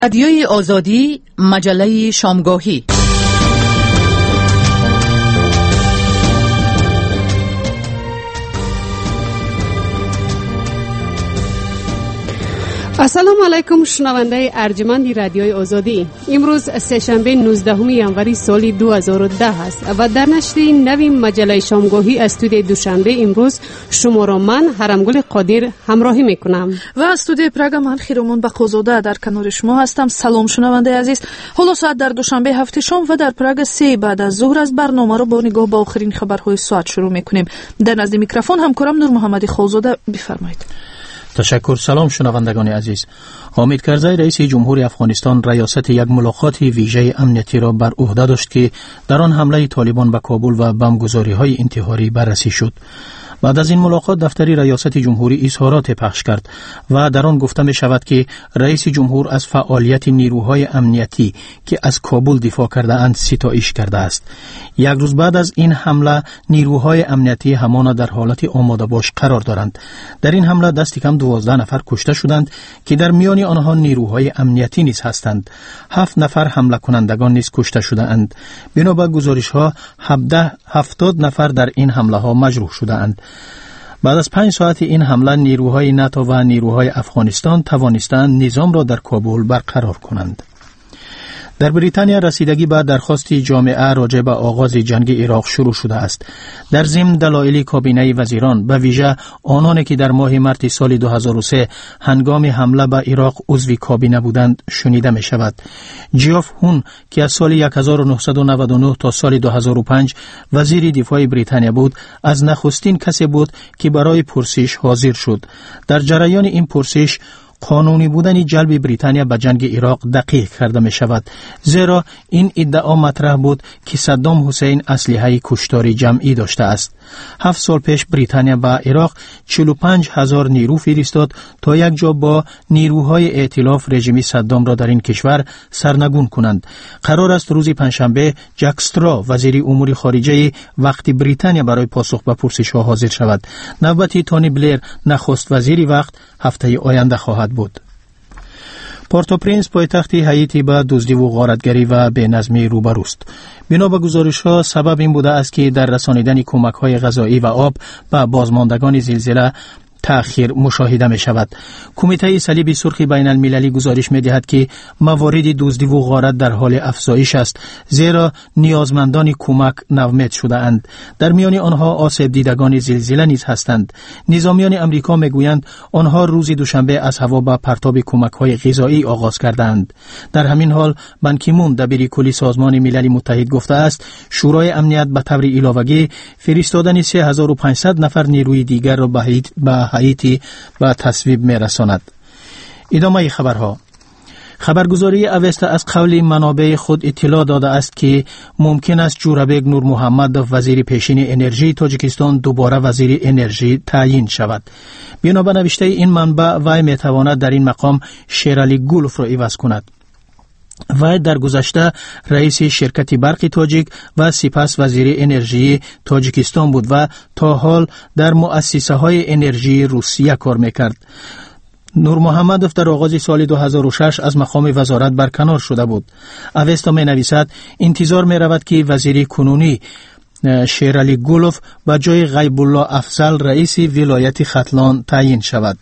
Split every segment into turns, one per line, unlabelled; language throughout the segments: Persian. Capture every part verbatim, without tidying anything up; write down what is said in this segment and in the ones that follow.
رادیوی آزادی، مجله شامگاهی.
السلام علیکم شنونده ارجمند رادیوی آزادی. امروز سه‌شنبه نوزدهم ژانویه سال دو هزار و ده است و در نشر نوی مجله شامگاهی از استودیو دوشنبه امروز شما را من حرمگل قادر همراهی میکنم
و از استودیو پراگ من خیرمون بقازاده در کنار شما هستم. سلام شنونده عزیز. حالا ساعت در دوشنبه هفت شام و در پراگ سه بعد از ظهر از برنامه را با نگاه به آخرین خبرهای ساعت شروع میکنیم. در نزد میکروفون همکارم نور محمدی خالزاده، بفرمایید.
تشکر. سلام شنوندگان عزیز. حامد کرزی رئیس جمهوری افغانستان ریاست یک ملاقات ویژه امنیتی را بر عهده داشت که در آن حمله طالبان به کابل و بمبگذاری‌های انتحاری بررسی شد. بعد از این ملاقات دفتری ریاست جمهوری اظهارات پخش کرد و در آن گفته می شود که رئیس جمهور از فعالیت نیروهای امنیتی که از کابل دفاع کرده اند ستایش کرده است. یک روز بعد از این حمله نیروهای امنیتی همان در حالت آماده باش قرار دارند. در این حمله دست کم دوازده نفر کشته شدند که در میان آنها نیروهای امنیتی نیز هستند. هفت نفر حمله کنندگان نیز کشته شده اند. بنابر گزارش ها هفتاد نفر در این حمله ها مجروح شده اند. بعد از پنج ساعت این حمله نیروهای ناتو و نیروهای افغانستان توانستند نظام را در کابل برقرار کنند. در بریتانیا رسیدگی به درخواست جامعه راجع به آغاز جنگ عراق شروع شده است. در ضمن دلایل کابینه وزیران به ویژه آنانی که در ماه مارس سال دو هزار و سه هنگام حمله به عراق عضو کابینه بودند شنیده می شود. جیوف هون که از سال هزار و نهصد و نود و نه تا سال دو هزار و پنج وزیر دفاع بریتانیا بود، از نخستین کسی بود که برای پرسش حاضر شد. در جریان این پرسش قانونی بودن جلب بریتانیا به جنگ عراق دقیق کرده می شود، زیرا این ادعا مطرح بود که صدام حسین اسلحه کشتاری جمعی داشته است. هفت سال پیش بریتانیا به عراق چهل و پنج هزار نیرو فرستاد تا یک جا با نیروهای ائتلاف رژیم صدام را در این کشور سرنگون کنند. قرار است روز پنجشنبه جک استرا وزیر امور خارجه وقت بریتانیا برای پاسخ به پرسش ها حاضر شود. نوبت تونی بلیر نخست وزیری وقت هفته آینده خواهد بود. پورتو پرینس پایتخت هایتی با دزدی و غارتگری و بی‌نظمی روبروست. بنا به گزارش‌ها سبب این بوده است که در رسانیدن کمک‌های غذایی و آب به بازماندگان زلزله تأخیر مشاهده می شود. کمیته صلیب سرخ بین المللی گزارش می دهد که موارد دزدی و غارت در حال افزایش است، زیرا نیازمندان کمک نومید شده اند. در میان آنها آسیب دیدگان زلزله نیز هستند. نظامیان امریکا می گویند آنها روز دوشنبه از هوا به پرتاب کمک های غذایی آغاز کردند. در همین حال بان کی مون دبیر کلی سازمان ملل متحد گفته است شورای امنیت به طور علاوه‌ای فرستادن سه هزار و پانصد نفر نیروی دیگر را به هایتی به تصویب می رساند. ادامه خبرها. خبرگزاری اوستا از قول منابع خود اطلاع داده است که ممکن است جورابک نور محمد وزیر پیشین انرژی تاجیکستان دوباره وزیر انرژی تعیین شود. بنا به نوشته این منبع وی می تواند در این مقام شیرالی گولف را عوض کند. وی در گذشته رئیس شرکت برق تاجیک و سپس وزیر انرژی تاجیکستان بود و تا حال در مؤسسه های انرژی روسیه کار میکرد. نور محمدوف در آغاز سال دو هزار و شش از مقام وزارت برکنار شده بود. اوستا می نویسد انتظار می رود که وزیر کنونی شیرالی گولف به جای غیب الله افضل رئیس ولایت ختلان تعیین شود.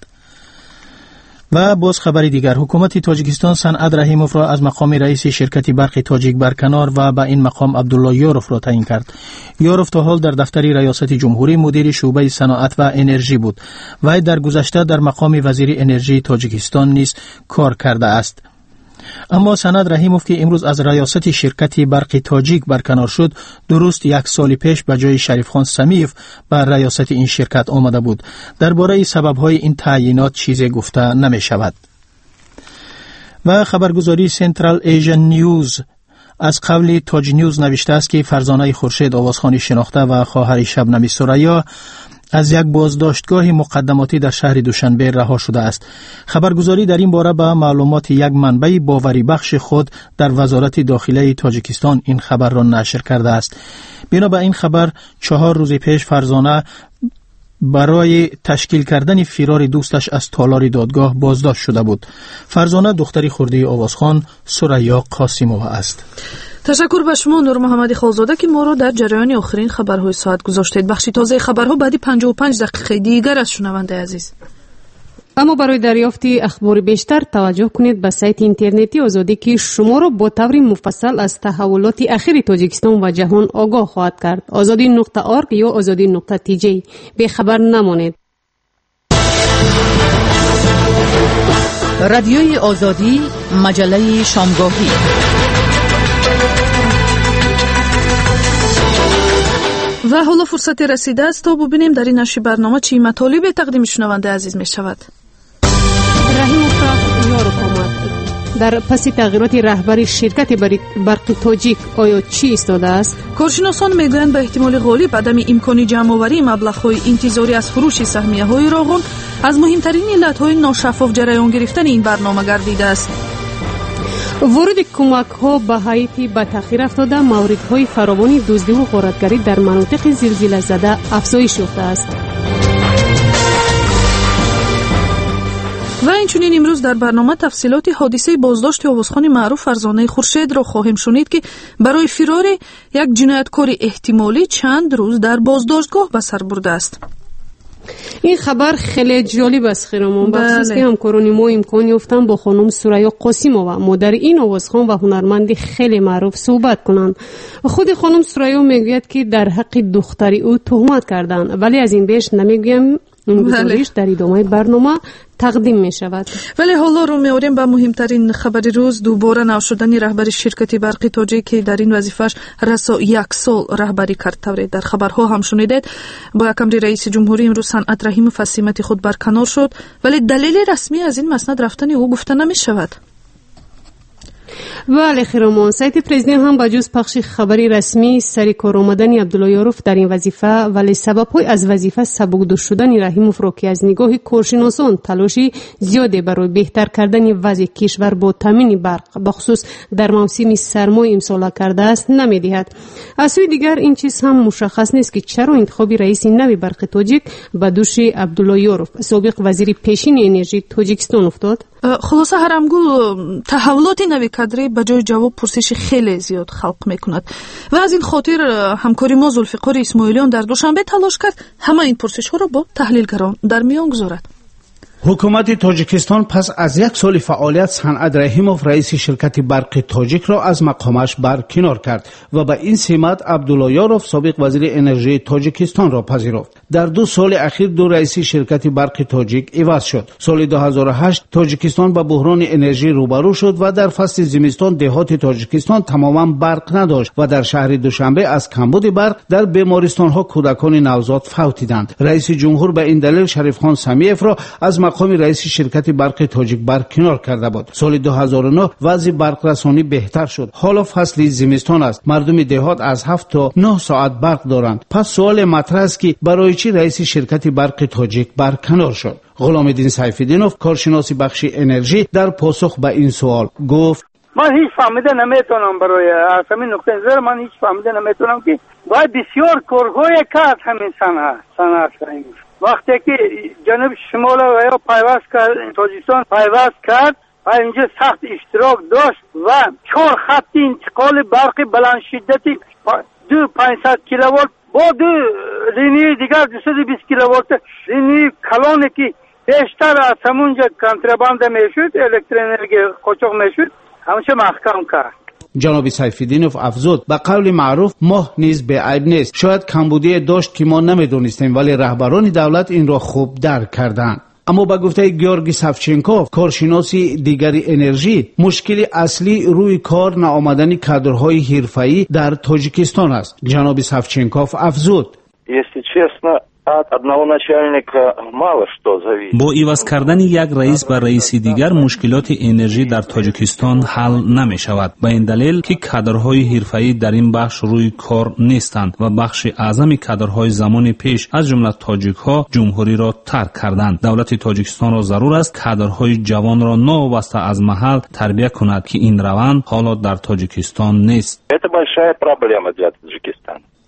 و باز خبر دیگر، حکومت تاجیکستان صنعت رحیموف را از مقام رئیس شرکت برق تاجیک برکنار و به این مقام عبدالله یاروف را تعیین کرد. یاروف تا حال در دفتر ریاست جمهوری مدیر شعبه صنعت و انرژی بود. وی در گذشته در مقام وزیر انرژی تاجیکستان نیز کار کرده است. اما صنعت رحیموف که امروز از ریاست شرکت برق تاجیک برکنار شد، درست یک سال پیش به جای شریف خان سمیف بر ریاست این شرکت آمده بود. درباره سبب‌های این تعیینات چیزی گفته نمی شود. و خبرگزاری سنترال ایژن نیوز از قول تاج نیوز نوشته است که فرزانه خورشید آوازخوانی شناخته و خواهر شبنم سریا از یک بازداشتگاه مقدماتی در شهر دوشنبه رها شده است. خبرگزاری در این باره به معلومات یک منبع باوری بخش خود در وزارت داخله تاجیکستان این خبر را نشر کرده است. بنا به این خبر چهار روز پیش فرزانه برای تشکیل کردن فرار دوستش از تالار دادگاه بازداشت شده بود. فرزانه دختری خرده آوازخان سریا قاسیمووا است.
تشکر به شما نور محمدی خالزاده که ما را در جریان آخرین خبرهای ساعت گذاشتید. بخش تازه خبرها بعد پنجاه و پنج دقیقه دیگر از شنونده عزیز.
اما برای دریافت اخبار بیشتر توجه کنید به سایت اینترنتی آزادی که شما را با طور مفصل از تحولات اخیر تاجیکستان و جهان آگاه خواهد کرد. آزادی نقطه آرگ یا آزادی نقطه تی جی. به خبر نمانید.
رادیوی آزادی، مجله شامگاهی.
و حالا فرصت رسیده است تا ببینیم در این نشر برنامه چی مطالب تقدیم شنونده عزیز می شود.
رحیم افراط یاروف آمد. در پس تغییرات رهبری شرکت برق تاجیک آیا چی ایستاده است؟
کارشناسان میگویند به احتمال غالب عدم امکان جمع‌آوری مبلغ‌های انتظاری از فروش سهمیه‌های راغون از مهمترین علت‌های ناشفاف جریان گرفتن این برنامه گردیده است.
ورود کمک ها به هایتی به تأخیر افتاده، موردهای فراوانی دزدی و غارتگری در مناطق زلزله زده افزایش یافته است.
و اینچنین امروز در برنامه تفصیلات حادثه بازداشت آوازخوان معروف فرزانه خورشید را خواهیم شنید که برای فرار یک جنایتکار احتمالی چند روز در بازداشتگاه به سر برده است.
این خبر خیلی جالب است خیرمان. بخصوص که همکاران ما امکان یافتن با خانم سریا قاسیمووا مادر این آوازخوان و هنرمندی خیلی معروف صحبت کنند. خود خانم سریا میگوید که در حق دختر او تهمت کردند، ولی از این بیش نمیگویم. این گزارش در ادامه برنامه تقدیم می شود.
ولی حالا رو میاریم به مهمترین خبر روز. دوباره نو شدن رهبر شرکت برق تاجیک که در این وظیفش رسا یک سال رهبری کرد. طوری در خبرها هم شنیدید با یک امر رئیس جمهوری امروز صنعت رحیم فصیمت خود برکنار شد، ولی دلیل رسمی از این مسند رفتن او گفته نمی شود.
بله خیرمان، سایت پرزیدنت هم با جز پخش خبری رسمی سری کار آمدن عبدالله یاروف در این وظیفه، ولی سبب‌های از وظیفه سبکدو شدن رحیم افراطی از نگاه کارشناسان تلاشی زیاده برای بهتر کردن وضع کشور با تامین برق بخصوص در موسم سرما امسال کرده است نمی‌دهد. از سوی دیگر این چیز هم مشخص نیست که چرا انتخاب رئیس نوی برق تاجیک به دوش عبدالله یاروف سابق وزیر پیشین انرژی تاجیکستان افتاد.
خلاصه هرمگو تحولات نوی کادری به جای جواب پرسش خیلی زیاد خلق میکند و از این خاطر همکاری ما ذوالفقار اسماعیلیان در دوشنبه تلاش کرد همه این پرسش ها را با تحلیلگران در میان گذارد.
حکومت تاجیکستان پس از یک سال فعالیت صنعت رحیموف رئیس شرکت برق تاجیک را از مقامش برکنار کرد و به این سمت عبدالله یاروف سابق وزیر انرژی تاجیکستان را پذیرفت. در دو سال اخیر دو رئیس شرکت برق تاجیک عوض شد. سال دو هزار و هشت تاجیکستان با بحران انرژی روبرو شد و در فصل زمستان دهات تاجیکستان تماما برق نداشت و در شهر دوشنبه از کمبود برق در بیمارستان‌ها کودکان نوزاد فوتیدند. رئیس جمهور به این دلیل شریف خان سمیف را از مقام رئیس شرکت برق تاجیک برکنار کرده بود. سال دو هزار و نه وضع برق رسانی بهتر شد. حالا فصل زمستان است. مردم دهات از هفت تا نه ساعت برق دارند. پس سوال مطرح است که برای چی رئیس شرکت برق تاجیک برکنار شد؟ غلامالدین سیف‌الدینوف کارشناس بخش انرژی در پاسخ به این سوال گفت:
من هیچ فهمیده نمیتونم برای از همین نقطه نظر من هیچ فهمیده نمیتونم که باید بسیار کارهای کرد همین صنعت صنعت وقتی که جنوب شمال و یا پیوست کرد تاجیکستان پیوست کرد و اینجا سخت اشتراک داشت و چهار خط انتقال برق بلند شدتی دو پانصد کیلووات با دو لینی دیگر دویست و بیست کیلووات لینی کلانی که بیشتر از همونجا کنترابند میشد الکتریک قاچاق میشد همشه محکم کرد.
جناب سیف‌الدینوف افزود به قول معروف ماه نیز به عیب نیست. شاید کمبودی داشت که ما نمیدونستیم، ولی رهبران دولت این را خوب درک کردند. اما با گفته گیورگی سافچنکوف کارشناسی دیگری انرژی، مشکل اصلی روی کار نآمدن کادرهای حرفه‌ای در تاجیکستان است. جناب سافچنکوف افزود:
Если честно, от одного начальника мало что зависит.
با عوض کردن یک رئیس بر رئیس دیگر مشکلات انرژی در تاجیکستان حل نمی شود. به این دلیل که کادرهای حرفه‌ای در این بخش روی کار نیستند و بخش اعظم کادرهای زمان پیش از جمله تاجیک‌ها جمهوری را ترک کردند. دولت تاجیکستان را ضرور است کادرهای جوان را نوابسته از محل تربیت کند که این روند حالا در تاجیکستان نیست.
Это большая проблема для Таджикистана.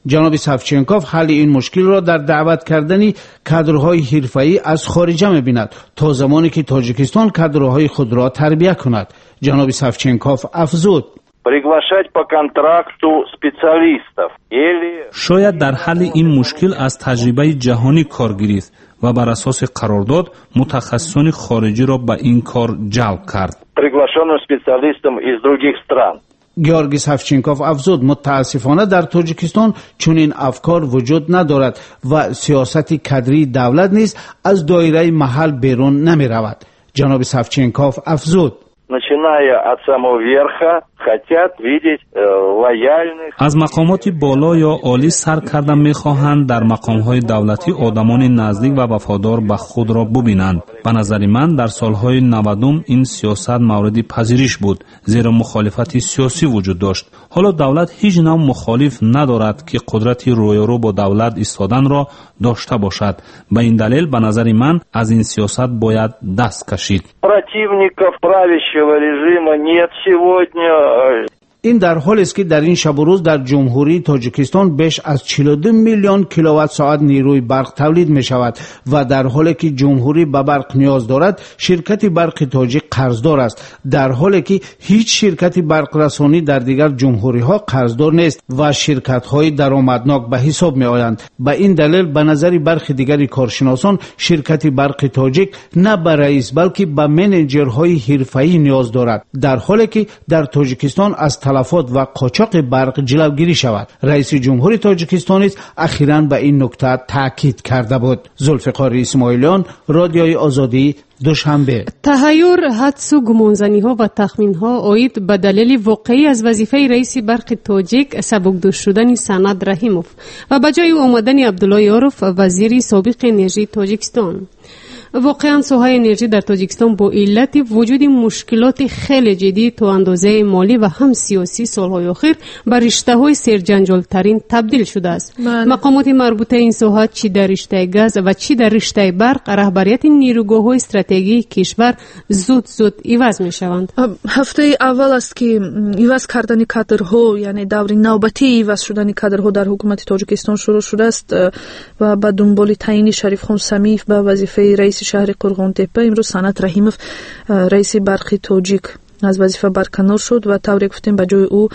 جناب سافچنکوف حل این مشکل را در دعوت کردن کادرهای حرفه‌ای از خارجه می‌بیند تا زمانی که تاجیکستان کادرهای خود را تربیت کند. جناب سافچنکوف افزود:
приглашать по контракту специалистов или
شاید در حل این مشکل از تجربه جهانی کار گرفت و بر اساس قرارداد متخصصان خارجی را به این کار جلب کرد.
приглашенным специалистам из других стран.
گیورگی سافچنکوف افزود: متاسفانه در تاجیکستان چنین افکار وجود ندارد و سیاست کادری دولت نیز از دایره محل بیرون نمی رود. جناب سافچنکوف افزود:
начиная от самого верха хотят видеть лояльных.
از مقامات بالا یا عالی سر کردن می‌خواهند در مقام‌های دولتی آدمان نزدیک و وفادار به خود را ببینند. به نظر من در سالهای نود این سیاست مورد پذیرش بود، زیرا مخالفت سیاسی وجود داشت. حالا دولت هیچ نوع مخالف ندارد که قدرت رویارو با دولت ایستادن را داشته باشد. به این دلیل به نظر من از این سیاست باید دست کشید.
противников правящего режима нет сегодня.
این در حالی است که در این شب و روز در جمهوری تاجیکستان بیش از چهل و دو میلیون کیلووات ساعت نیروی برق تولید می شود و در حالی که جمهوری به برق نیاز دارد، شرکت برق تاجیک قرضدار است، در حالی که هیچ شرکت برق رسانی در دیگر جمهوری ها قرضدار نیست و شرکت های درآمدناک به حساب می آیند. به این دلیل به نظر برخی دیگر کارشناسان شرکت برق تاجیک نه به رئیس بلکه به منیجرهای حرفه‌ای نیاز دارد، در حالی که در تاجیکستان از تلفات و قاچاق برق جلوگیری شود. رئیس جمهور تاجیکستان اخیراً به این نکته تاکید کرده بود. ذوالفقار اسماعیلیان، رادیوی آزادی، دوشنبه.
تحیر، حدس و گمانزنی‌ها و تخمین‌ها عاید به دلیل واقعی از وظیفه رئیس برق تاجیک سبکدوش شدن سند رحیموف و به جای آمدن عبدالله یاروف وزیر سابق انرژی تاجیکستان. واقعا سوهای انرژی در تاجیکستان با علت وجود مشکلات خیلی جدی تو اندازه مالی و هم سیاسی سالهای اخیر به رشته‌های سرجنجال‌ترین تبدیل شده است. من. مقامات مربوطه این سوها چی در رشته گاز و چی در رشته برق رهبریت نیروگاه‌های استراتژیکی کشور زود زود عوض می‌شوند.
هفته اول است که عوض کردن کادرها، یعنی دور نوبتی عوض شدن کادرها در حکومت تاجیکستان شروع شده است و با دنبال تعیین شریف خان سمیف به وظیفه رئیس شهر قرغان تپه امروز سند رحیموف رئیس برق تاجیک از وظیفه برکنار شد و طوری گفتیم به جای او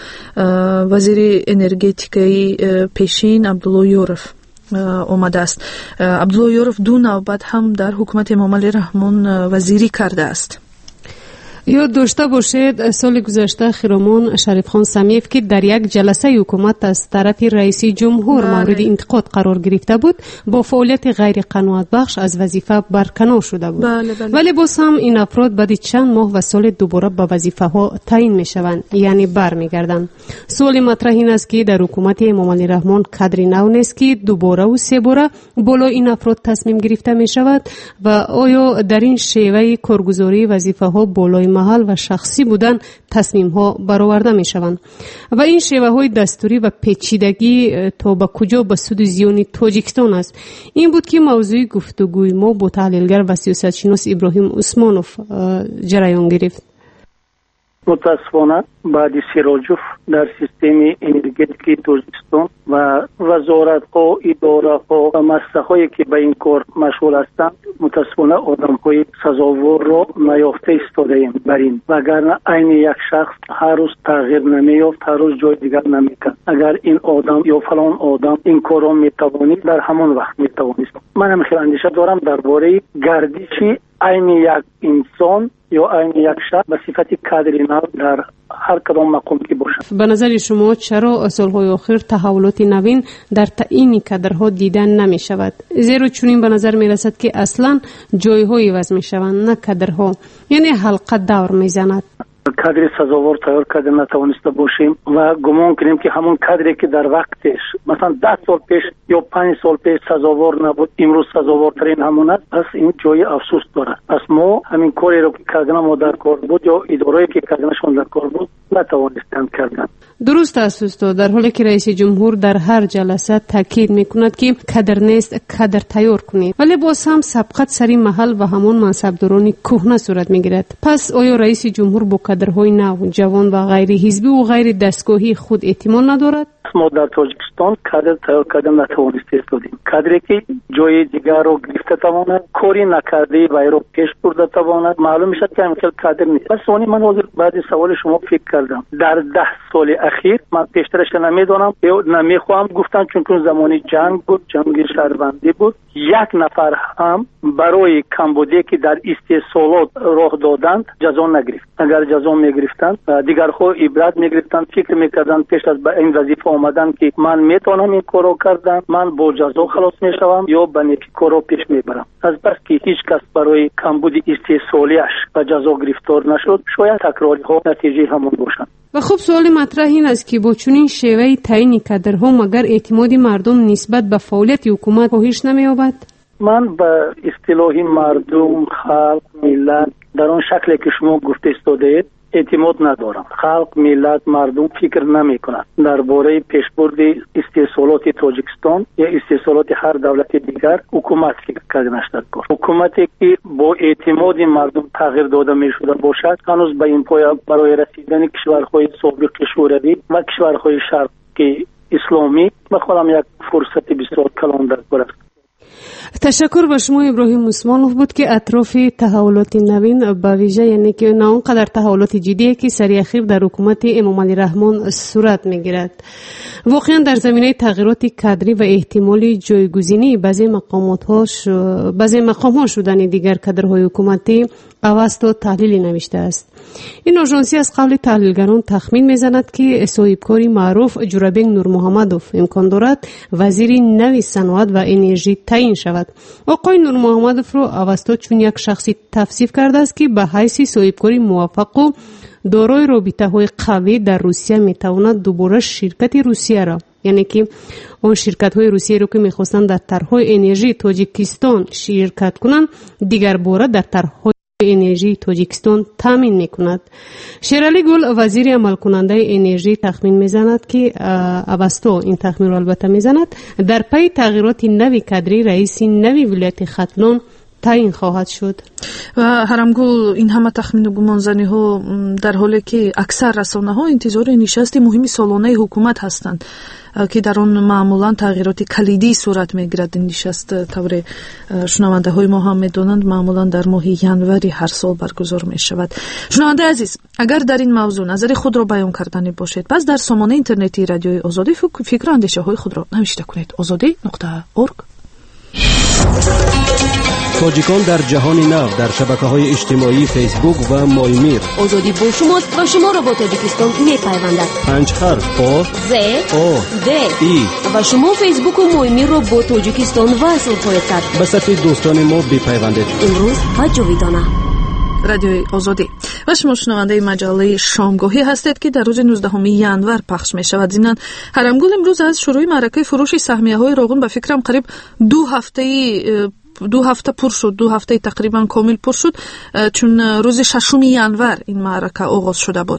وزیر انرژتیکی پیشین عبدالله یاروف آمده است. عبدالله یاروف دو نوبت هم در حکومت امام علی رحمان وزیری کرده است.
یاد داشته باشید سال گذشته خیرامان شریف خان سمیف که در یک جلسه حکومت از طرف رئیس جمهور بله. مورد انتقاد قرار گرفته بود، با فعالیت غیر قناعت بخش از وظیفه برکنار شده بود. بله بله. ولی باز هم این افراد بعد چند ماه و سال دوباره به وظیفه ها تعیین می شوند، یعنی بر می گردند. سوال مطرح این است که در حکومت امام علی رحمان کادری نو نیست که دوباره و سه باره بالا این افراد تصمیم گرفته می شود و آیا در این شیوه کارگزاری وظیفه ها بالای محل و شخصی بودن تصمیم ها برآورده می شوند و این شیوه های دستوری و پیچیدگی تا به کجا به سود زیان تاجیکستان است. این بود که موضوع گفتگوی ما با تحلیلگر و سیاستشناس ابراهیم عثمانوف جریان گرفت.
متاسفانه بعد سیراجوف در سیستم انرژتیکی تاجیکستان و وزارت‌ها، اداره‌ها و مؤسسه‌هایی که به این کار مشغول هستند متاسفانه آدم‌های سزاوار را نیافته ایستاده‌ایم بر این، وگرنه عین یک شخص هر روز تغییر نمی‌یافت، هر روز جای دیگر نمی‌کرد. اگر این آدم یا فلان آدم این کار را می‌توانید در همان وقت می‌توانید. من هم خیلی اندیشه دارم درباره گردش عین یک انسان یا عین یک شخص به صفت کادری نو در هر کدام مقام که باشد.
به نظر شما چرا سالهای اخیر تحولات نوین در تعیین کادرها دیدن نمی شود؟ زیرا چنین به نظر می رسد که اصلا جایهای عوض می شوند نه کادرها، یعنی حلقه دور می زند.
کادر سزاوار تیار کرده نتوانسته باشیم و گمان کنیم که همون کادری که در وقتش مثلا ده سال پیش یا پنج سال پیش سزاوار نبود امروز سزاوارترین همون است، پس این جای افسوس دارد. پس ما همین کاری رو که کردن ما در کار بود یا اداره‌ای که کردنشون در کار بود نتوانستند کردن.
درست است استاد، در حالی که رئیس جمهور در هر جلسه تاکید میکند که کادر نیست کادر تیار کنید، ولی باز هم سبقت سری محل و همون منصبداران کهنه صورت میگیرد. پس آیا رئیس جمهور با کادرهای نو، جوان و غیر حزبی و غیر دستگاهی خود اعتماد ندارد؟
ما در تاجیکستان کادر تیار کردن نتوانسته استادیم. کادری که جای دیگر رو گرفته تواند، کاری نکرده و رو پیش برده تواند، معلوم میشد که همین کادر نیست. پس اونی من حاضر بعد سوال شما فکر کردم. در ده سال اخیر من پیشترش نمیدونم یا نمیخوام گفتن چون که زمانی جنگ بود، جنگ شهروندی بود. یک نفر هم برای کمبودی که در استحصالات راه دادند جزا نگرفت. اگر جزا میگرفتند دیگر خو عبرت میگرفتند، فکر میکردند پیش از به این وظیفه آمدن که من میتونم این کارو کردم، من با جزا خلاص میشوم یا به نیکی کارو پیش میبرم. از بس که هیچ کس برای کمبود استحصالیش به جزا گرفتار نشد، شاید تکراری ها نتیجه همون باشند.
و خب سوال مطرح این است که با چنین شیوه تعیین کادرها مگر اعتماد مردم نسبت به فعالیت حکومت کاهش نمی‌یابد؟
من به اصطلاح مردم، خلق، ملت در آن شکلی که شما گفته استادید اعتماد ندارم. خلق، ملت، مردم فکر نمی کنند درباره پیشبرد استحصالات تاجیکستان یا استحصالات هر دولت دیگر حکومت فکر کردن است. حکومتی که با اعتماد مردم تغییر داده می شده باشد هنوز به این پایه برای رسیدن کشورهای سابق شوروی و کشورهای شرقی اسلامی بخوام یک فرصت بسیار کلان در کار است.
تشکر به شما ابراهیم عثمانوف بود که اطراف تحولات نوین به ویژه یعنی که نه اونقدر تحولات جدیه که سری اخیر در حکومت امام علی رحمان صورت میگیرد. واقعا در زمینه تغییرات کادری و احتمال جایگزینی بعضی مقامات هاش بعضی مقام ها شدن دیگر کادرهای حکومتی اواسط تحلیلی نوشته است. این آژانسی از قبل تحلیلگران تخمین میزند که صاحبکاری معروف جورابینگ نور محمدوف امکان دارد وزیر نوی صنعت و انرژی تعیین شود. آقای نور محمدوف رو اواسط چون یک شخصی توصیف کرده است که به حیث صاحبکاری موفق و دارای رابطه های قوی در روسیه میتواند دوباره شرکت روسیه را، یعنی که اون شرکت های روسیه رو که میخواستند در طرحهای انرژی تاجیکستان شرکت کنند دیگر باره در طرحهای انرژی تاجیکستان تامین میکند. شیرالی گل وزیر عمل کننده انرژی تخمین میزند که اواسط این تخمین را البته میزند در پی تغییرات نوی کادری رئیس نوی ولایت ختلان تعیین خواهد شد.
و هرمگل این همه تخمین و گمانزنی ها در حالی که اکثر رسانه ها انتظار نشست مهمی سالانه حکومت هستند که در آن معمولا تغییرات کلیدی صورت میگیرد. این نشست طور شنونده های ما هم میدونند معمولا در ماه ینوری هر سال برگزار می شود. شنونده عزیز، اگر در این موضوع نظر خود را بیان کردنی باشید پس در سامانه اینترنتی رادیوی آزادی فکر و اندیشه های خود را نوشته کنید. آزادی نقطه اورگ.
تاجیکان در جهان نو در شبکه‌های اجتماعی فیسبوک و مایمیر.
آزادی با شماست و شما را با تاجیکستان می‌پیوندد.
پنج حرف آ
ز
آ
د
ای
و شما فیسبوک و مایمیر را با تاجیکستان وصل خواهید کرد.
به صفحه دوستان ما بپیوندید.
امروز و جاویدانه.
رادیوی آزادی و شما شنونده مجله شامگاهی هستید که در روز نوزدهم ینور پخش می شود. ضمناً هرمگل امروز از شروع معرکه فروش سهمیه های روغن به فکرم قریب دو هفته دو هفته پر شد، دو هفته تقریبا کامل پر شد، چون روز ششم ینور این معرکه آغاز شده بود.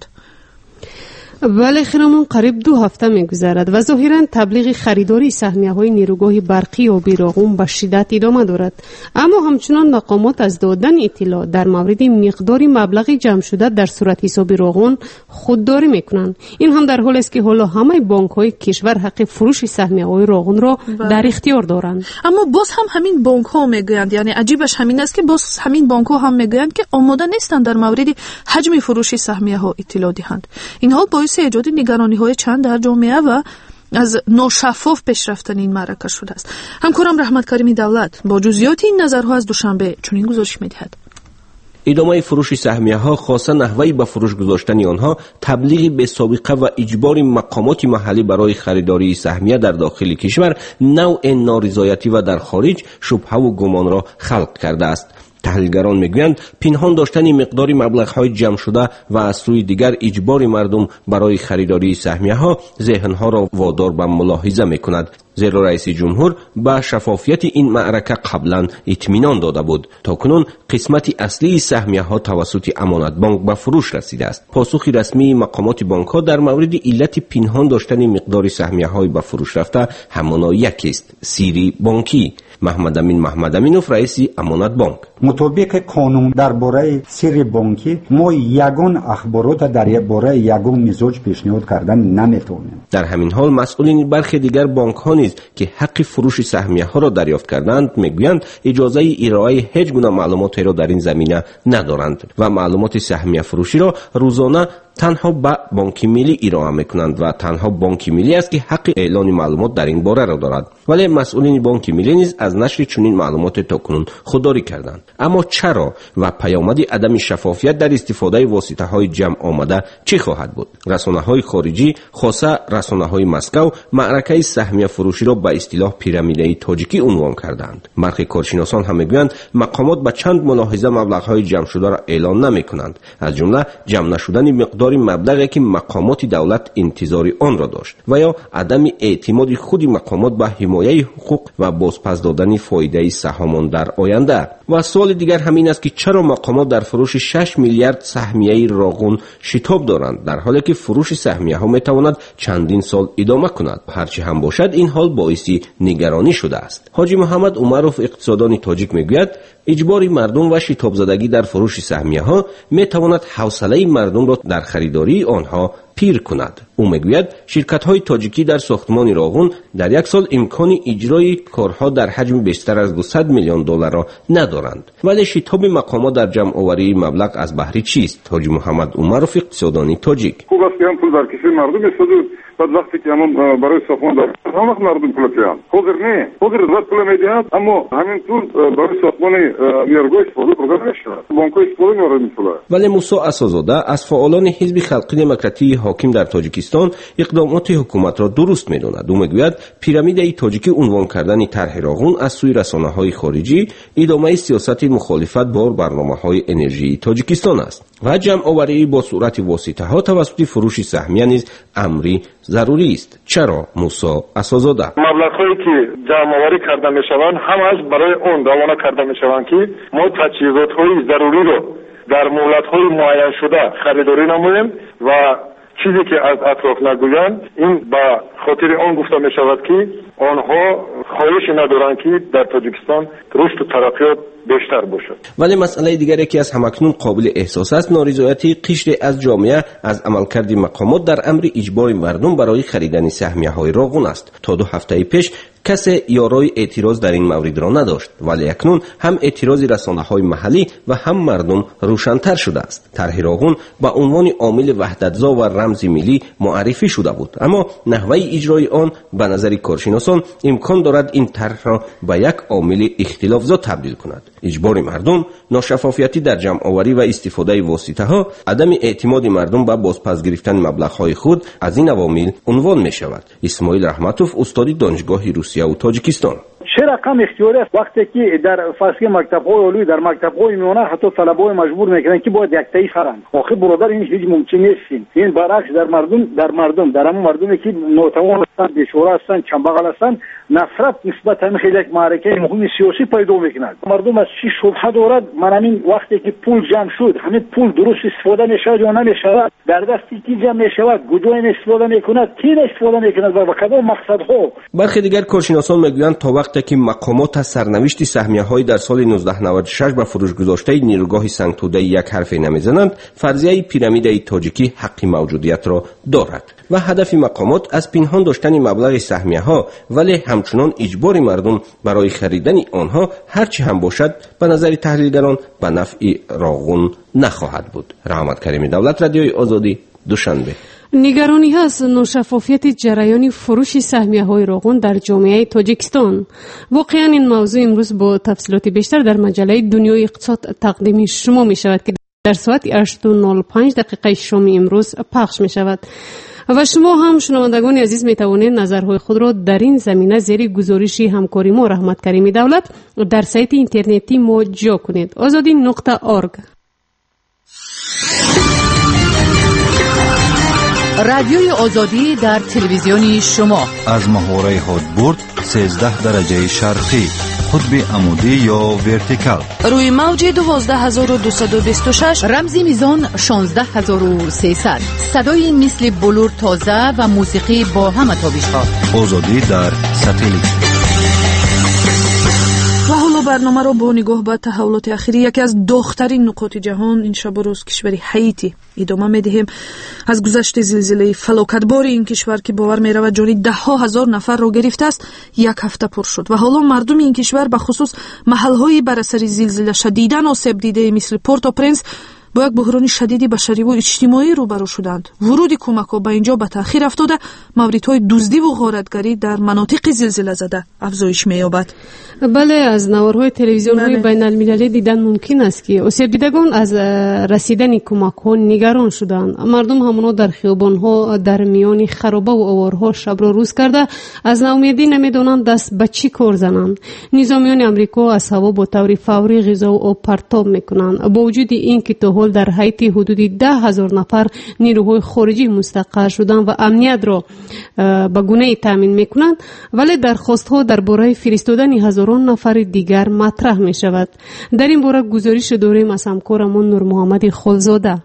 بله خیرمون قریب دو هفته میگذرد و ظاهرا تبلیغ خریداری سهمیه های نیروگاه برقی و بیراغون به شدت ادامه دارد، اما همچنان مقامات از دادن اطلاع در مورد مقدار مبلغ جمع شده در صورت حساب راغون خودداری میکنند. این هم در حالی است که حالا همه بانک های کشور حق فروش سهمیه های راغون را در اختیار دارند.
اما باز هم همین بانک ها میگویند، یعنی عجیبش همین است که باز همین بانک ها هم میگویند که آماده نیستند در مورد حجم فروش سهمیه ها اطلاع دهند. این حال باعث ایجاد نگرانی های چند در جامعه و از ناشفاف پیش رفتن این معرکه شده است. همکارم رحمت کریمی دولت با جزئیات این نظرها از دوشنبه چنین گزارش می‌دهد.
ادامه فروش سهمیه ها خاصه نحوه به فروش گذاشتن آنها تبلیغ به سابقه و اجبار مقامات محلی برای خریداری سهمیه در داخل کشور نوع نارضایتی و در خارج شبهه و گمان را خلق کرده است. تحلیلگران میگویند پنهان داشتن مقدار مبلغ‌های جمع شده و از سوی دیگر اجبار مردم برای خریداری سهمیه‌ها ذهن‌ها را وادار به ملاحظه می‌کند، زیرا رئیس جمهور به شفافیت این معرکه قبلا اطمینان داده بود. تاکنون قسمت اصلی سهمیه‌ها توسط امانت بانک به فروش رسیده است. پاسخ رسمی مقامات بانک‌ها در مورد علت پنهان داشتن مقدار سهمیه‌های به فروش رفته همانا یکی است: سیری بانکی. محمد امین محمد امینوف رئیس امانت بانک:
مطابق قانون درباره سر بانکی ما یگان اخبارات در باره یگان مزاج پیشنهاد کردن نمیتونیم.
در همین حال مسئولین برخی دیگر بانک ها نیز که حق فروش سهمیه ها را دریافت کردند میگویند اجازه ارائه هیچ گونه معلوماتی را در این زمینه ندارند و معلومات سهمیه فروشی را روزانه تنها به بانک ملی ارائه میکنند و تنها بانک ملی است که حق اعلان معلومات در این باره را دارد. ولی مسئولین بانک ملی نیز از نشر چنین معلومات تاکنون خودداری کردند. اما چرا و پیامد عدم شفافیت در استفاده واسطه های جمع آمده چی خواهد بود؟ رسانه های خارجی خاصه رسانه های مسکو معرکه سهمیه فروشی را به اصطلاح پیرامیده تاجیکی عنوان کردند. برخی کارشناسان هم میگویند مقامات به چند ملاحظه مبلغ های جمع شده را اعلان نمی کنند، از جمله جمع نشدن مقدار مبلغی که مقامات دولت انتظار آن را داشت و یا عدم اعتماد خود مقامات به حمایت حقوق و بازپس دادن فایده سهامان در آینده. و سوال دیگر همین است که چرا مقامات در فروش شش میلیارد سهمیه راغون شتاب دارند در حالی که فروش سهمیه ها می تواند چندین سال ادامه کند؟ هرچی هم باشد این حال باعث نگرانی شده است. حاجی محمد عمروف اقتصاددان تاجیک میگوید اجبار مردم و شتاب زدگی در فروش سهمیه ها می تواند حوصله مردم را در خریداری آنها پیر کند. او میگوید شرکت های تاجیکی در ساختمان راغون در یک سال امکان اجرای کارها در حجم بیشتر از دویست میلیون دلار را ندارند. ولی شتاب مقامات در جمع آوری مبلغ از بهره چیست؟ حاجی محمد عمروف اقتصاددان تاجیک:
خوب است که هم پول در کشور مردم استفاده بعد وقتی که همون برای ساختمان دارد هم وقت مردم پول میدهند. حاضر نه حاضر زاد پول میدهند اما همین پول برای ساختمان نیروگاه استفاده کنند نمیشود. بانک‌ها استفاده نمی‌کنند این پول.
ولی موسی اساس‌زاده از فعالان حزب خلقی دموکراتی حاکم در تاجیکستان اقدامات حکومت را درست می‌داند. او میگوید پیرامیده تاجیکی عنوان کردن طرح راغون از سوی رسانه‌های خارجی ادامه سیاست مخالفت با برنامه‌های انرژی تاجیکستان است و جمع آوری با صورت واسطه‌ها توسط فروش سهمیه نیز امری ضروری است. چرا موسی اساس‌زاده؟
مبلغ‌هایی که جمع آوری کرده می‌شوند هم از برای اون روانه کرده می‌شوند که ما تجهیزات‌های ضروری را در مهلت‌های معین شده خریداری نماییم و چیزی که از اطراف نگویند این به خاطر آن گفته می‌شود که آنها خواهش ندارند که در تاجیکستان رشد و ترقیات بیشتر باشد.
ولی مسئله دیگری که از همکنون قابل احساس است نارضایتی قشری از جامعه از عملکرد مقامات در امر اجبار مردم برای خریدن سهمیه‌های راغون است. تا دو هفته پیش کسی یارای اعتراض در این مورد را نداشت، ولی اکنون هم اعتراض رسانه‌های محلی و هم مردم روشن‌تر شده است. طرح راغون به عنوان عامل وحدت‌زا و رمز ملی معرفی شده بود، اما نحوه اجرای آن به نظر کارشناسان امکان دارد این طرح را به یک عامل اختلاف‌زا تبدیل کند. اجبار مردم، ناشفافیتی در جمع آوری و استفاده واسطه‌ها، عدم اعتماد مردم به بازپس گرفتن مبلغ‌های خود از این عوامل عنوان می‌شود. اسماعیل رحمتوف استاد دانشگاه روسیه و تاجیکستان:
چه رقم اختیاری است وقتی که در فصل مکتب‌های عالی در مکتب‌های میانه حتی طلبه‌ها مجبور می‌کنند که باید یک تایی خرند. آخه برادر این هیچ ممکن نیست. این برعکس در مردم در مردم در همون مردمی که ناتوان هستند، بیچاره هستند، کمبغل هستند، نفرت نسبت به خیلی یک معرکه مهم سیاسی پیدا می‌کند. مردم از چی شبهه دارد؟ من همین وقتی که پول جمع شد همین پول درست استفاده می‌شود یا نمی‌شود، در دستی کی جمع می‌شود، کجای استفاده می‌کند، کی استفاده می‌کند و به کدام مقصدها.
برخی دیگر کارشناسان می‌گویند تا وقتی که مقامات از سرنوشت سهمیه‌های در سال نوزده نود و شش به فروش گذاشته نیروگاه سنگ‌توده یک حرفی نمی‌زنند، فرضیه پیرامیده تاجیکی حق موجودیت را دارد و هدف مقامات از پنهان داشتن مبلغ سهمیه‌ها ولی همچنان اجبار مردم برای خریدن آنها هرچی هم باشد به نظر تحلیلگران به نفع راغون نخواهد بود. رحمت کریم دولت، رادیوی آزادی، دوشنبه.
نگرانی هست ناشفافیت جریان فروش سهمیه های راغون در جامعه تاجیکستان. واقعا این موضوع امروز با تفصیلات بیشتر در مجله دنیای اقتصاد تقدیم شما می شود که در ساعت هشت و نود و پنج دقیقه شام امروز پخش می شود و شما هم شنوندگان عزیز می توانید نظرهای خود را در این زمینه زیر گزارش همکاری ما رحمت کریم دولت در سایت اینترنتی ما جا کنید: آزادی نقطه اورگ.
رادیوی آزادی در تلویزیون شما
از محوره هدبرد سیزده درجه شرقی، قطب عمودی یا ورتیکال،
روی موج دوازده هزار و دویست و بیست و شش،
رمزی میزان شانزده هزار و سیصد، صدای مثل بلور تازه و موسیقی با همه تابش‌ها.
آزادی در ساتلیت.
برنامه را با نگاه به تحولات اخیری یکی از داغ‌ترین نقاط جهان این شب و روز کشور هایتی ادامه می‌دهیم. از گذشت زلزله فلاکتبار این کشور که باور می‌رود جان ده ها هزار نفر را گرفته است یک هفته پر شد و حالا مردم این کشور به خصوص محل‌های بر اثر زلزله شدیداً آسیب دیده مثل پورتو پرنس با یک بحران شدید بشری و اجتماعی روبرو شدند. ورود کمک‌ها به اینجا به تأخیر افتاده، موردهای دزدی و غارتگری در مناطق زلزله زده افزایش می‌یابد.
بله، از نوارهای تلویزیون‌های بین المللی دیدن ممکن است که آسیب دیدگان از رسیدن کمک‌ها نگران شدند. مردم همانا در خیابان‌ها در میان خرابه و آوارها شب و روز کرده از ناامیدی نمی‌دانند دست به چی کار زنند. نظامیان آمریکا از هوا با طور فوری غذا و آب پرتاب می‌کنند. با وجود این که تا حال در هایتی حدود ده هزار نفر نیروهای خارجی مستقر شدند و امنیت را به گونه‌ای تامین می‌کنند، ولی درخواست‌ها درباره فرستادن هزاران نفر دیگر مطرح می‌شود. در این باره گزارش داریم از همکارمان نور محمد خالزاده.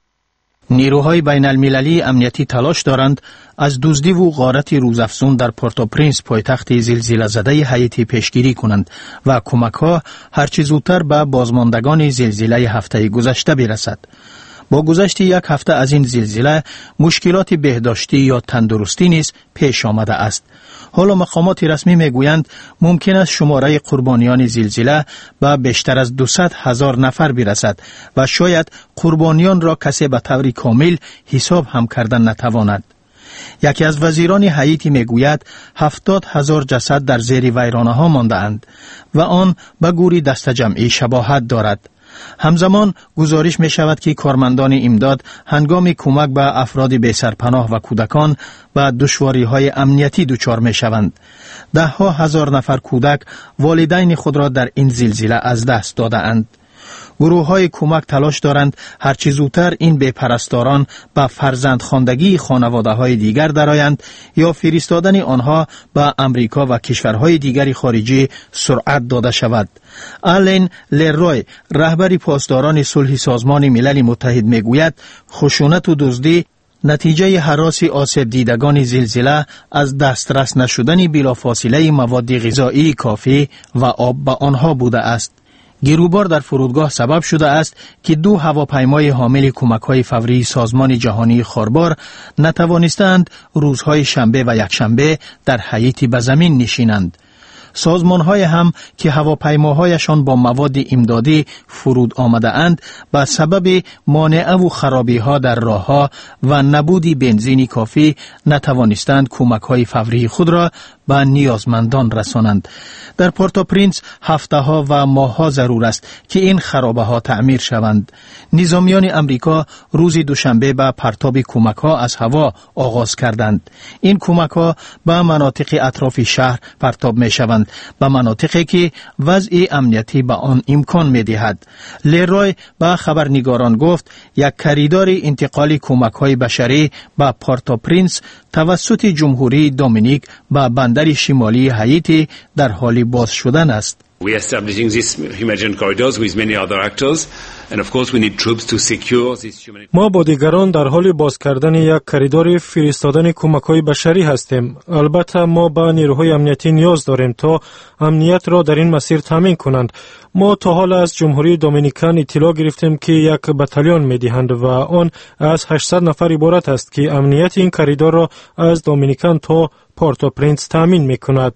نیروهای بین المللی امنیتی تلاش دارند از دزدی و غارت روزافزون در پورتو پرینس پایتخت زلزله زده هایتی پیشگیری کنند و کمک‌ها هرچه زودتر به بازماندگان زلزله هفته گذشته برسد. با گذشت یک هفته از این زلزله مشکلات بهداشتی یا تندرستی نیز پیش آمده است. حالا مقامات رسمی میگویند ممکن است شماره قربانیان زلزله به بیشتر از دویست هزار نفر برسد و شاید قربانیان را کسی به طور کامل حساب هم کردن نتواند. یکی از وزیران هایتی میگوید هفتاد هزار جسد در زیر ویرانه ها مانده اند و آن به گوری دست جمعی شباهت دارد. همزمان گزارش می شود که کارمندان امداد هنگام کمک به افراد بی سرپناه و کودکان به دشواری های امنیتی دچار می شوند. ده ها هزار نفر کودک والدین خود را در این زلزله از دست داده اند. گروه های کمک تلاش دارند هرچی زودتر این بی‌پرستاران به فرزندخواندگی خانواده های دیگر درآیند یا فرستادن آنها به امریکا و کشورهای دیگری خارجی سرعت داده شود. آلن لروی رهبر پاسداران صلح سازمان ملل متحد میگوید خشونت و دزدی نتیجه هراس آسیب دیدگان زلزله از دسترس نشدن بلافاصله مواد غذایی کافی و آب به آنها بوده است. گیروبار در فرودگاه سبب شده است که دو هواپیمای حامل کمک‌های فوری سازمان جهانی خاربار نتوانستند روزهای شنبه و یکشنبه در هایتی به زمین نشینند. سازمان‌های هم که هواپیماهایشان با مواد امدادی فرود آمده اند به سبب مانع و خرابی‌ها در راه‌ها و نبود بنزین کافی نتوانستند کمک‌های فوری خود را به نیازمندان رسانند. در پورتو پرینس هفته‌ها و ماه‌ها ضرور است که این خرابه‌ها تعمیر شوند. نظامیان امریکا روز دوشنبه به پرتاب کمک‌ها از هوا آغاز کردند. این کمک‌ها به مناطق اطراف شهر پرتاب می‌شوند، به مناطقی که وضع امنیتی به آن امکان می‌دهد. لروی به خبرنگاران گفت یک کریدور انتقال کمک‌های بشری به پورتو پرینس توسط جمهوری دومینیک به بندر شمالی هایتی در حال باز شدن است.
We are establishing these humanitarian corridors with many other actors and of course we need troops to secure these humanitarian.
ما با دیگران در حال باز کردن یک کریدور فرستادن کمک‌های بشری هستیم. البته ما با نیروهای امنیتی نیاز داریم تا امنیت را در این مسیر تامین کنند. ما تا حال از جمهوری دومینیکن اطلاع گرفتیم که یک بتالیون می‌دهند و آن از هشتصد نفر عبارت است که امنیت این کریدور را از دومینیکن تا پورتو پرینس تامین می‌کند.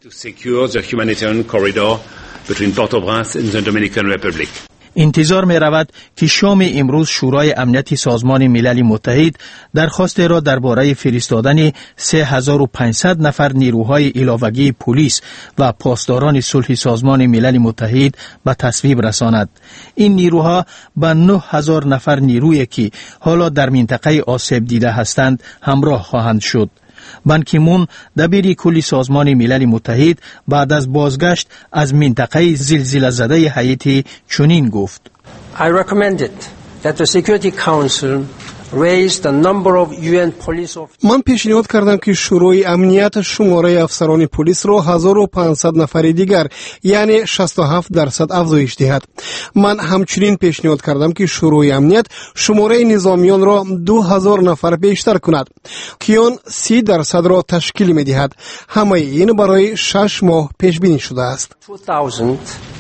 between Port-au-Prince and the Dominican Republic.
انتظار می رود که شام امروز شورای امنیت سازمان ملل متحد درخواست را درباره فرستادن سه هزار و پانصد نفر نیروهای علاوگی پلیس و پاسداران صلح سازمان ملل متحد به تصویب رساند. این نیروها به نه هزار نفر نیرویی که حالا در منطقه آسیب دیده هستند همراه خواهند شد. بان کی مون دبیر کلی سازمان ملل متحد بعد از بازگشت از منطقه زلزله زده هایتی چنین گفت:
I recommended that the Security Council raise the number of U N police officers.
من پیشنهاد کردم که شورای امنیت شماره افسران پلیس را هزار و پانصد نفر دیگر یعنی شصت و هفت درصد افزایش دهد. من همچنین پیشنهاد کردم که شورای امنیت شماره نظامیان را دو هزار نفر بیشتر کند که آن سی درصد را تشکیل می دهد. همه این برای شش ماه پیش بینی شده است.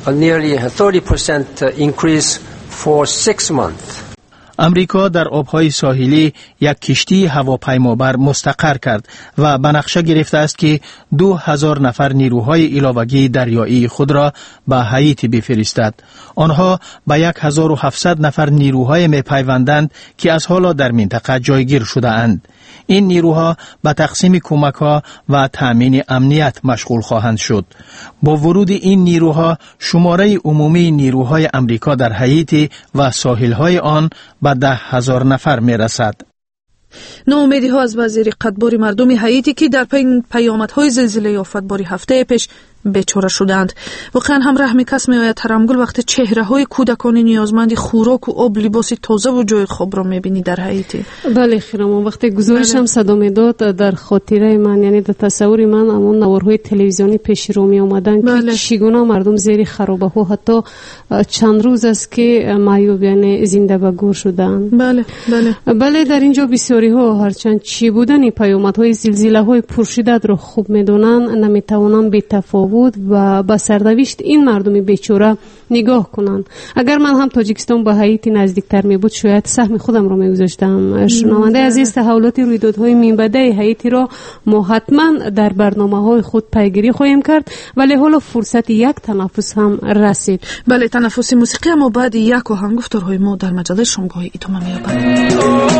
a nearly thirty percent increase for six months.
امریکا در آبهای ساحلی یک کشتی هواپیمابر مستقر کرد و به نقشه گرفته است که دو هزار نفر نیروهای علاوگی دریایی خود را به هاییتی بفرستد. آنها به یک هزار و هفتصد نفر نیروهای میپیوندند که از حالا در منطقه جایگیر شده اند. این نیروها به تقسیم کمک‌ها و تأمین امنیت مشغول خواهند شد. با ورود این نیروها شماره عمومی نیروهای امریکا در هاییتی و ساحل‌های آن به ده هزار نفر می‌رسد.
ناامیدی‌ها از وزیر قدباری مردم هاییتی که در پی پیامدهای زلزله آفتباری هفته پیش بیچاره شدند. واقعا هم رحم کس میآید ترامگل وقتی چهره‌های کودکان نیازمند خوراک و آب، لباس تازه و جای خواب را می‌بینی در هاییتی.
بله خیرمان، وقتی گزارشم صدا میداد در خاطره من، یعنی در تصور من همون نوارهای تلویزیونی پیش رو می آمدن
بله.
که چگونه مردم زیر خرابه‌ها حتی چند روز است که معیوب یعنی زنده به گور شدند.
بله بله
بله در اینجا بسیاری ها هرچند چی بودن پیامدهای زلزله‌های پرشدت را خوب می‌دانند، نمی‌توانند بی تفاوت و با سرنوشت این مردم بیچاره نگاه کنند. اگر من هم تاجیکستان با هاییتی نزدیکتر می بود شاید سهم خودم را می گذاشتم. شنونده عزیز، تحولات رویدادهای منبعد هاییتی را ما حتما در برنامه‌های خود پیگیری خواهیم کرد، ولی حالا فرصت یک تنفس هم رسید.
بله، تنفس موسیقی، اما بعد یک آهنگ گفتارهای ما در مجله شامگاهی ادامه می‌یابد.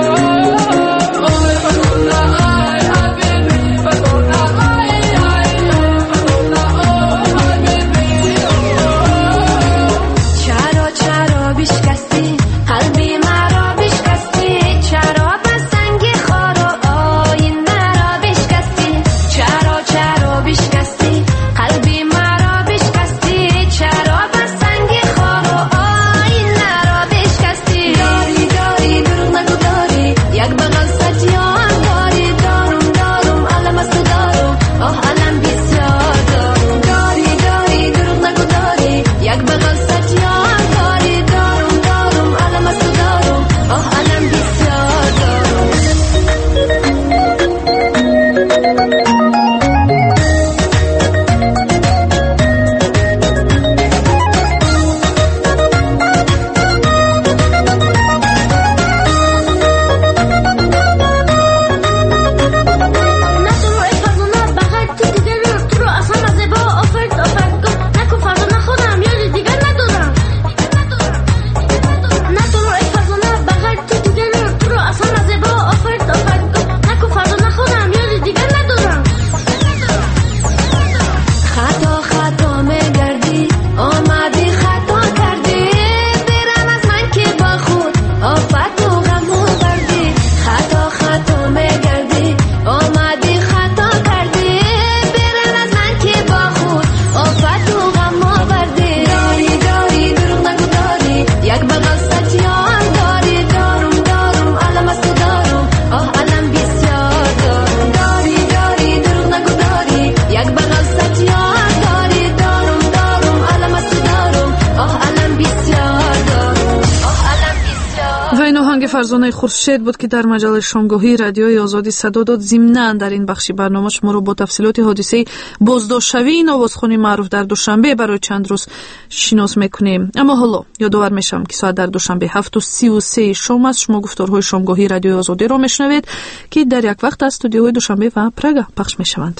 فرزانه خورشید بود که در مجله شامگاهی رادیوی آزادی صدا داد. ضمناً در این بخش برنامه شما رو با تفصیلات حادثه بازداشت‌شوی این آوازخوانی معروف در دوشنبه برای چند روز شناس میکنیم. اما حالا یادآور میشم که ساعت در دوشنبه هفت و سی و سه شام است. شما گفتارهای شامگاهی رادیوی آزادی رو میشنوید که در یک وقت از استودیوی دوشنبه و پراگ پخش میشوند.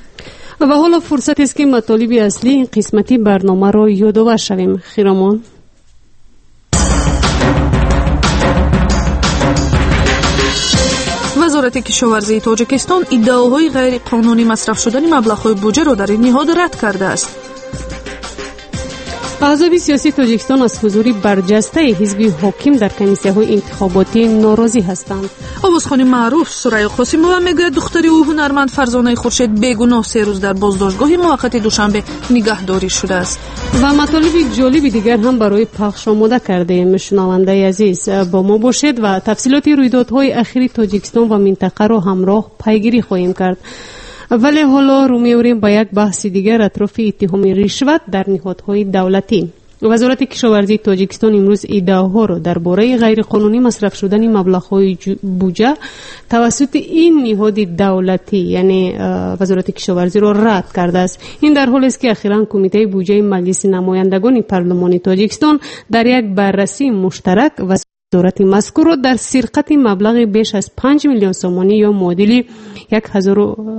و حالا فرصت است که مطالب اصلی این قسمتی برنامه رو یادآور شویم. خیرمان،
وزارت کشاورزی تاجیکستان ادعاهای غیر قانونی مصرف شدن مبلغ‌های بودجه را در این نهاد رد کرده است.
احزاب سیاسی تاجیکستان از حضور برجسته حزب حاکم در کمیسیه‌های انتخاباتی ناراضی هستند.
آوازخوان معروف سرای قاسم‌ها میگوید دختر او هنرمند فرزانه خورشید بیگناه سه روز در بازداشتگاه موقت دوشنبه نگهداری شده است.
و مطالب جالب دیگر هم برای پخش آماده کردیم. شنونده عزیز با ما باشید و تفصیلات رویدادهای اخیر تاجیکستان و منطقه را همراه پیگیری خواهیم کرد. ولی حالا رو می‌آوریم با یک بحث دیگر اطراف اتهام رشوت در نهادهای دولتی. وزارت کشاورزی تاجیکستان امروز ادعاها را درباره غیرقانونی مصرف شدن مبلغ‌های بودجه توسط این نهاد دولتی یعنی وزارت کشاورزی را رد کرده است. این در حالی است که اخیراً کمیته بودجه مجلس نمایندگان پارلمان تاجیکستان در یک بررسی مشترک وزارت مذکور را در سرقت مبلغ بیش از پنج میلیون سومانی یا معادل یک هزار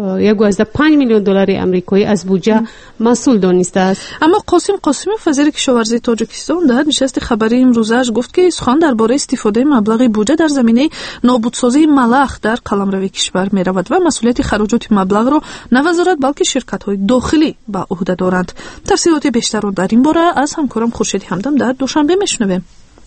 و پنج میلیون دلار آمریکایی از بودجه مسئول دانسته است.
اما قاسم قاسموف وزیر کشاورزی تاجیکستان در نشست خبری امروزش گفت که سخن درباره استفاده مبلغ بودجه در زمینه نابودسازی ملخ در قلمرو کشور می رود و مسئولیت خراجات مبلغ را نه وزارت بلکه شرکت های داخلی به عهده دارند. تفصیلات بیشتر را در این باره از همکارم خورشید همدم در دوشنبه میشنویم.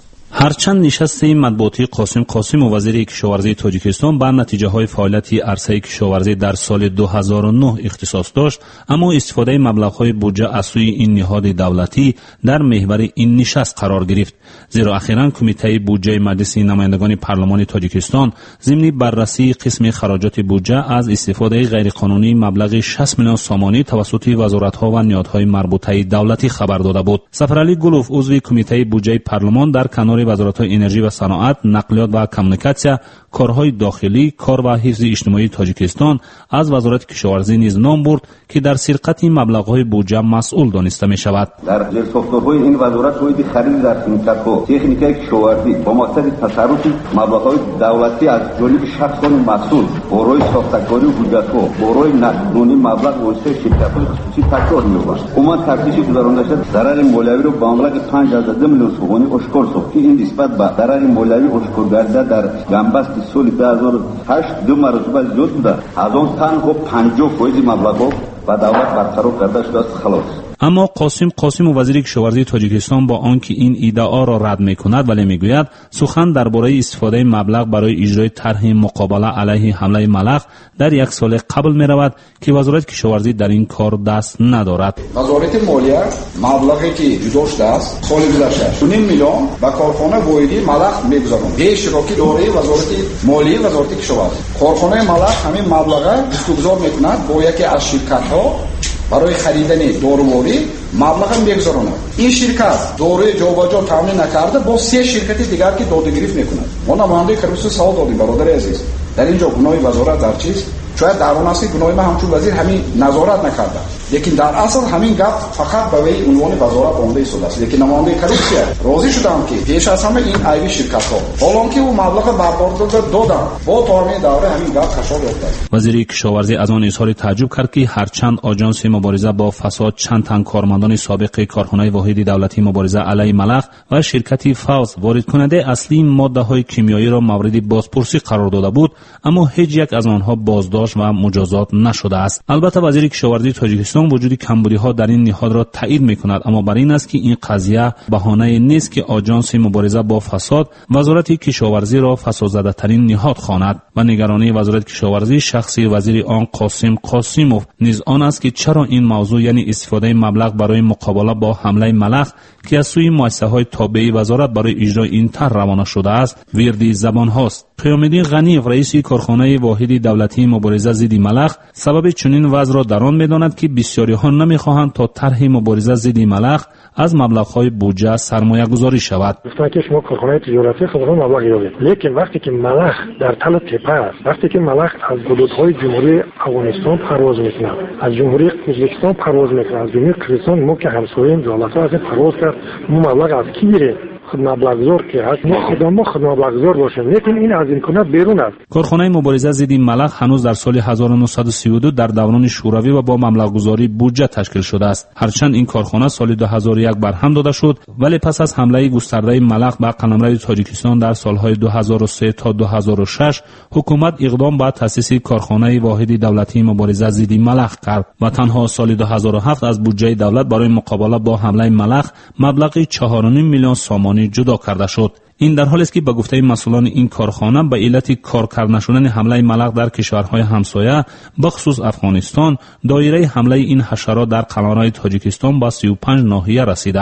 هرچند نشست مطبوعاتی قاسم قاسم و وزیر کشاورزی تاجیکستان بر نتیجه های فعالیت عرصه کشاورزی در سال دو هزار و نه اختصاص داشت، اما استفاده مبلغ های بودجه از سوی این نهاد دولتی در محور این نشست قرار گرفت، زیرا اخیراً کمیته بودجه مجلس نمایندگان پارلمان تاجیکستان ضمن بررسی قسم خراجات بودجه از استفاده غیرقانونی مبلغ شصت میلیون سومانی توسط وزارت ها و نهادهای مربوطه دولتی خبر داده بود. سفرعلی گلوف عضو کمیته بودجه پارلمان در کنار وزارت‌های انرژی و صنعت، نقلیات و کمیونیکاسیا، کارهای داخلی، کار و حفظ اجتماعی تاجیکستان از وزارت کشاورزی نیز نام برد که در سرقت مبلغ‌های بودجه مسئول دانسته می‌شود.
در زیرساخت‌های این وزارت روی خرید در شرکت‌ها تکنیکای کشاورزی با مقصد تصرف مبلغ‌های دولتی از جانب شخصان مسئول برای ساختکاری و بودجه‌ها برای نقدینی مبلغ واسطه شرکت‌های خصوصی تکرار می‌یابد. حکومت تفتیش گذرانده شد ضرر مالیوی را به مبلغ پنج هزار میلیون سومانی اشکار ساخت که این نسبت به ضرر مالیوی اشکار گردیده در جنبست سال دو هزار و هشت دو مرتبه زیاد بوده. از آن تنها پنجاه فیصد مبلغ و دولت برطرف کرده شده است. خلاص.
اما قاسم قاسم و وزیر کشاورزی تاجیکستان با آنکه این ادعا را رد می‌کند ولی میگوید سخن درباره استفاده مبلغ برای اجرای طرح مقابله علیه حمله ملخ در یک سال قبل می‌رود که وزارت کشاورزی در این کار دست ندارد.
وزارت مالیه مبلغی که جدا شده است سال گذشته دو میلیون به کارخانه واحدی ملخ می‌گذارند. به اشتراکی دارای وزارت مالیه وزارت کشاورزی. کارخانه ملخ همین مبلغ گذار می‌کند با یکی از شرکت‌ها برای خریدن داروواری مبلغ میگذارند. این شرکت داروی جابجا تامین نکرده با سه شرکت دیگر که دادگیری میکنند. ما نماینده کمیسیون سوال دادیم برادر عزیز. در اینجا گناه وزارت در چیست؟ شاید در اون است گناه ما همچون وزیر همین نظارت نکرده. لیکن در اصل همین گپ فقط به وی عنوان وزارت آمده شده است. لیکن نماینده کمیسیون راضی شدند که پیش از همه این عیب شرکت ها حالا که او مبلغ برآورده دادن با تمام دوره همین گپ کشف یافته.
وزیر کشاورزی از آن اظهار تعجب کرد که هرچند آژانس مبارزه با فساد چند تن کارمندان سابق کارخانه واحد دولتی مبارزه علیه ملخ و شرکت فاوز وارد کننده اصلی ماده های کیمیایی را مورد بازپرسی قرار داده بود، اما هیچ یک از آنها بازداشت و مجازات نشده است. البته وزیر کشاورزی تاجیکستان وجود کمبودی ها در این نهاد را تایید میکند، اما بر این است که این قضیه بهانه نیست که آژانس مبارزه با فساد وزارت کشاورزی را فسادزده ترین نهاد خواند. و نگرانی وزارت کشاورزی شخصی وزیر آن قاسم قاسموف نیز آن است که چرا این موضوع یعنی استفاده مبلغ برای مقابله با حمله ملخ که از سوی مؤسسه‌های تابع وزارت برای اجرای این طرح روانه شده است وردی زبان هاست. قیامالدین غنیف رئیس کارخانه واحد دولتی مبارزه ضد ملخ سبب چنین وضع را در آن می‌داند که بسیاری ها نمی‌خواهند تا طرح مبارزه ضد ملخ از مبلغ‌های بودجه سرمایه‌گذاری شود.
گفتن که شما کارخانه تجارتی خودتون مبلغ یابید، لیکن وقتی که ملخ در تل تپه است، وقتی که ملخ از حدودهای جمهوری افغانستان پرواز می‌کند، از جمهوری ازبکستان پرواز می‌کند، از جمهوری قزاقستان ما که همسایه‌ایم دولت‌ها از پرواز کرد، ما مبلغ از کی می‌گیریم؟ خود مبلغ‌گذار که هست، ما خودمون ما خود مبلغ‌گذار باشیم، لیکن این از امکانات بیرون است.
کارخانه مبارزه ضد ملخ هنوز در سال هزار و نهصد و سی و دو در دوران شوروی و با مبلغ‌گذاری بودجه تشکیل شده است. هرچند این کارخانه سال دو هزار و یک برهم داده شد، ولی پس از حمله گسترده ملخ به قلمرو تاجیکستان در سالهای دو هزار و سه تا دو هزار و شش حکومت اقدام به تأسیس کارخانه واحد دولتی مبارزه ضد ملخ کرد و تنها سال دو هزار و هفت از بودجه دولت برای مقابله با حمله ملخ مبلغ چهار و نیم میلیون سومانی جدا کرده شد. این در حالی است که به گفته مسئولان این کارخانه به علت کارکرد نشدن حمله ملخ در کشورهای همسایه بخصوص افغانستان دایره حمله این حشرات در قلمرو تاجیکستان با سی و پنج ناحیه رسیده است.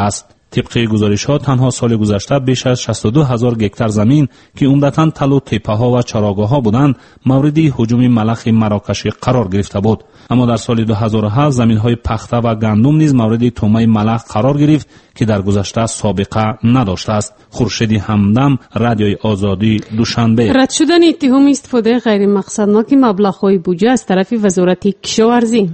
طبق گزارش‌ها تنها سال گذشته بیش از شصت و دو هزار گکتار زمین که عمدتاً تل و تپه‌ها و چراگاه‌ها بودند مورد هجوم ملخ مراکشی قرار گرفته بود. اما در سال دو هزار و هفت زمین‌های پخته و گندم نیز مورد طمع ملخ قرار گرفت که در گذشته سابقه نداشته است. خورشید همدم، رادیوی آزادی، دوشنبه.
رد شدن اتهام استفاده غیر مقصدناک مبلغ‌های بودجه از طرف وزارت کشاورزی.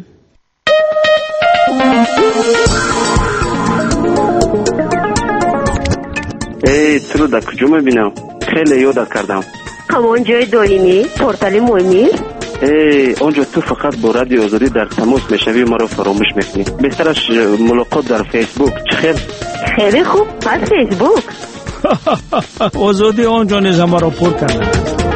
ای تو در کجا میبینم؟ خیلی یاد کردم.
همان جای دائمی پورتال مهمی؟
ای اونجا تو فقط با رادیو آزادی در تماس میشوی ما رو فراموش میکنی. بهترش ملاقات در فیسبوک. چخیر؟
خیلی خوب. از فیسبوک
آزادی آنجا نیز ما رو پر کردن.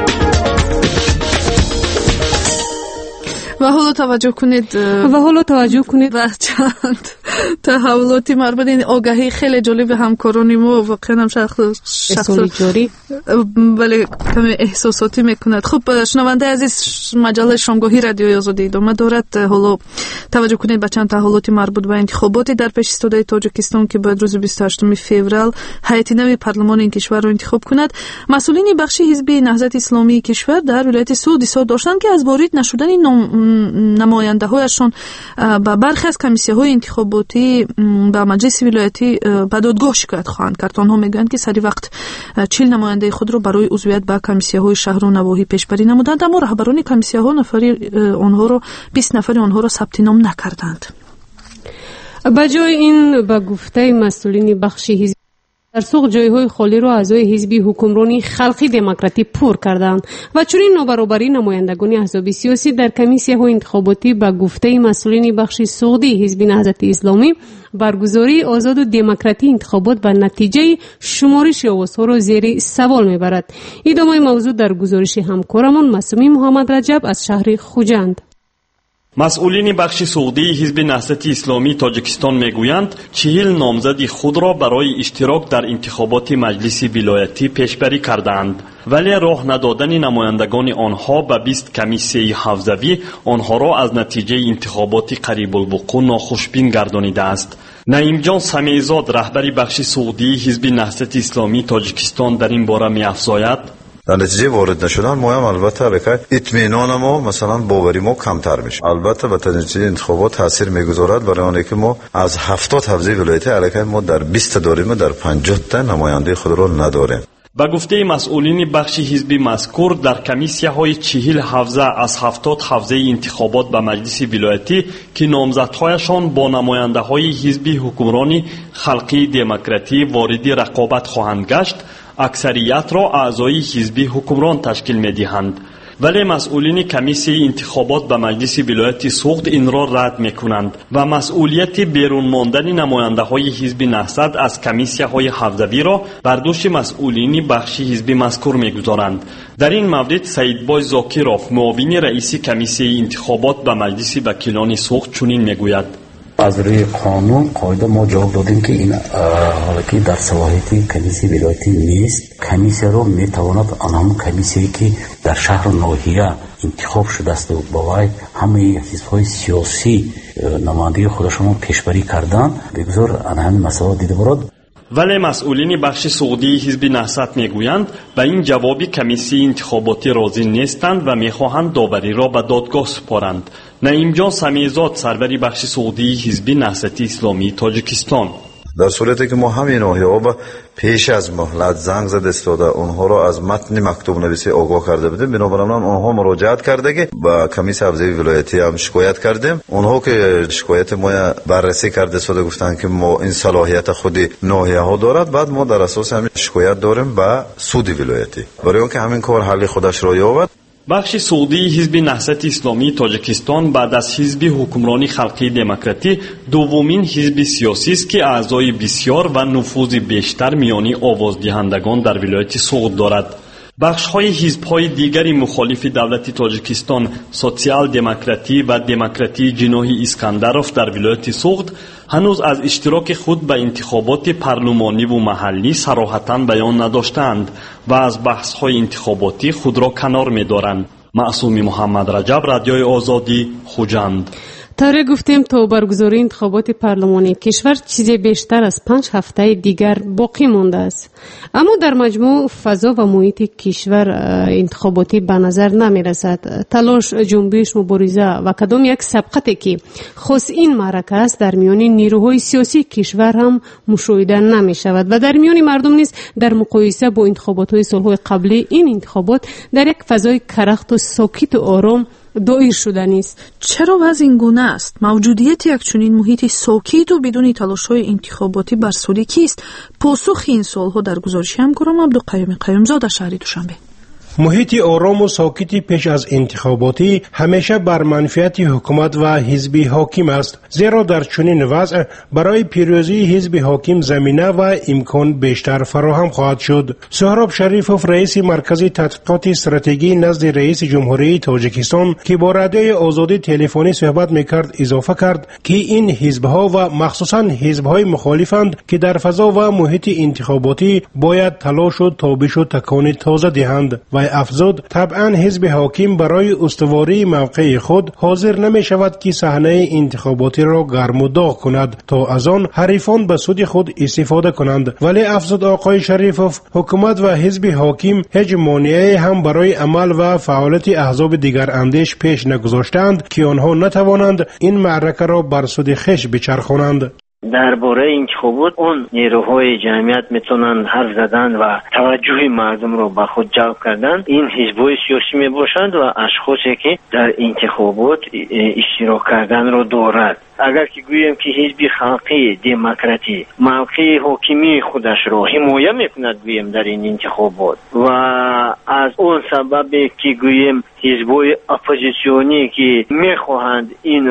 و حالا توجه کنید
و حالا توجه کنید
و چند تحولاتی مربوط این آگاهی خیلی جالب همکارانی ما واقعا هم شخص شخص
جاری
ولی کمی احساساتی میکند. خب شنونده عزیز، مجله شامگاهی رادیوی آزادی ادامه دارد. حالا توجه کنید به چند تحولاتی مربوط به انتخاباتی در پیش ایستاده تاجیکستان که باید روز بیست و هشتم فوریه هیئت نو پارلمان این کشور را انتخاب کند. مسئولین بخش حزب نهضت اسلامی کشور در ولایت سود اظهار داشتند که از وارد نشدن نماینده هایشان به برخی از کمیسیه های انتخاباتی به مجلس ولایتی به دادگاه شکایت خواهند کرد. آنها میگویند که سری وقت چهل نماینده خود را برای عضویت به کمیسیه های شهر و نواحی پیشبری نمودند، اما رهبران کمیسیه ها نفری آنها را بیست نفر آنها را ثبت نام نکردند.
به جای این به گفته مسئولین بخش حزب در سوق جایهای خالی را اعضای حزب حکمرانی خلقی دموکراتی پر کردند و چنین نابرابری نمایندگان احزاب سیاسی در کمیسیه های انتخاباتی به گفته مسئولین بخش سعودی حزب نهضت اسلامی برگزاری آزاد و دموکراتی انتخابات به نتیجه شمارش آوازها را زیر سوال میبرد. ادامه موضوع در گزارش همکارمان معصومی محمد رجب از شهر خوجند.
مسئولین بخش سعودی حزب نهضت اسلامی تاجیکستان میگویند چهل نامزد خود را برای اشتراک در انتخابات مجلس ولایتی پیشبری کردند، ولی راه ندادن نمایندگان آنها به بیست کمیسیه حوزوی آنها را از نتیجه انتخابات قریب الوقوع ناخوشبین گردانیده است. نعیم جان سمیزاد رهبر بخش سعودی حزب نهضت اسلامی تاجیکستان در این باره می‌افزاید:
در نتیجه وارد نشدن ما هم البته الکه اطمینان ما مثلا باوری ما کمتر میشه. البته به نتیجه انتخابات تاثیر میگذارد برای آنه که ما از هفتاد حوزه ولایتی الکه ما در بیست داریم، در پنجاه تا نماینده خود را نداریم.
با گفته مسئولین بخش حزب مذکور در کمیسیه های چهل حوزه از هفتاد حوزه انتخابات به مجلس ولایتی که نامزدهایشان با نماینده های حزب حکمرانی خلقی دموکراتی وارد رقابت خواهند گشت، اکثریت را اعضای حزب حکمران تشکیل می‌دهند، ولی مسئولین کمیسیه انتخابات به مجلس ولایت سوخت این را رد می‌کنند و مسئولیت بیرون ماندن نماینده‌های حزب نهضت از کمیسیه‌های حوزوی را بر دوش مسئولین بخش حزب مذکور می‌گذارند. در این مورد سیدبای زاکیروف معاون رئیس کمیسیه انتخابات به مجلس وکیلان سوخت چنین می‌گوید:
از روی قانون قاعده ما جواب دادیم که این حالا در صلاحیت کمیسیه ولایتی نیست. کمیسیه رو میتواند آن هم کمیسیه که در شهر و ناحیه انتخاب شده است و باید همه حزب‌های سیاسی نمایندگی خودشون پیشبری کردن بگذار آن همین مسئله دیده برد.
ولی مسئولین بخش سعودی حزب نهضت میگویند به این جواب کمیسیه انتخاباتی راضی نیستند و میخواهند داوری را به دادگاه سپارند. نعیم جان سمیزاد سرور بخش سعودی حزب نهضت اسلامی تاجیکستان:
در صورتی که ما همین ناحیه‌ها با پیش از مهلت زنگ زده استاده اونها را از متن مکتوب نویسی آگاه کرده بودیم، بنابراین اونها مراجعت کرده که با کمیسیه حوزه ولایتی هم شکایت کردیم. اونها که شکایت ما بررسی کرده شده گفتن که ما این صلاحیت خود ناحیه‌ها دارد، بعد ما در اساس همین شکایت داریم به سود ولایتی برای اینکه همین کار حل خودش را یابد.
بخش سعودی حزب نهضت اسلامی تاجیکستان بعد از حزب حکمرانی خلقی دموکراتی دومین حزب سیاسی است که اعضای بسیار و نفوذ بیشتر میانی آوازدهندگان در ولایت سوخت دارد. بخش‌های حزب‌های دیگری مخالف دولت تاجیکستان، سوسیال دموکراتی و دموکراتی جناحی اسکندروف در ولایت سوخت هنوز از اشتراک خود به انتخابات پارلمانی و محلی صراحتاً بیان نداشتند و از بحث‌های انتخاباتی خود را کنار می‌دارند. معصومی محمد رجب، رادیوی آزادی، خوجند.
طوری گفتیم تا برگزاری انتخابات پارلمانی کشور چیزی بیشتر از پنج هفته دیگر باقی مانده است. اما در مجموع فضا و محیط کشور انتخاباتی به نظر نمی رسد. تلاش، جنبش، مبارزه و کدام یک سبقتی که خاص این معرکه است در میان نیروهای سیاسی کشور هم مشاهده نمی شود و در میان مردم نیز در مقایسه با انتخابات های سالهای قبلی این انتخابات در یک فضای کرخت و ساکت و آرام دایر شده نیست.
چرا وضع این گونه است؟ موجودیت یک چنین محیط ساکت و بدون تلاش‌های انتخاباتی بر سوی کیست؟ پاسخ این سوال‌ها در گزارش همکارم عبدالقیوم قیومزاده شهر دوشنبه.
محیط آرام و ساکتی پیش از انتخاباتی همیشه بر منفعت حکومت و حزب حاکم است، زیرا در چنین وضع برای پیروزی حزب حاکم زمینه و امکان بیشتر فراهم خواهد شد. سهراب شریفوف رئیس مرکز تحقیقات استراتژی نزد رئیس جمهوری تاجیکستان که با رادیوی آزادی تلفنی صحبت میکرد اضافه کرد که این حزبها و مخصوصا حزبهای مخالفند که در فضا و محیط انتخاباتی باید تلاش و تابش و تکان تازه دهند و افزود طبعا حزب حاکم برای استواری موقع خود حاضر نمی شود که صحنه انتخاباتی را گرم و داغ کند تا از آن حریفان به سود خود استفاده کنند. ولی افزود آقای شریفوف حکومت و حزب حاکم هیچ مانعی هم برای عمل و فعالیت احزاب دیگر اندیش پیش نگذاشتند که آنها نتوانند این معرکه را بر سود خویش بچرخانند.
درباره انتخابات اون نیروهای جمعیت میتونن حرف زدن و توجه مردم رو به خود جلب کردن. این حزب‌های سیاسی می باشند و اشخاصی که در انتخابات اشتراک کردن رو دارد. اگر که گوییم که حزب خلقی دموکراتی موقع حاکمی خودش را حمایت میکند گوییم در این انتخابات و از اون سببی که گوییم حزب‌های اپوزیسیونی که میخواهند این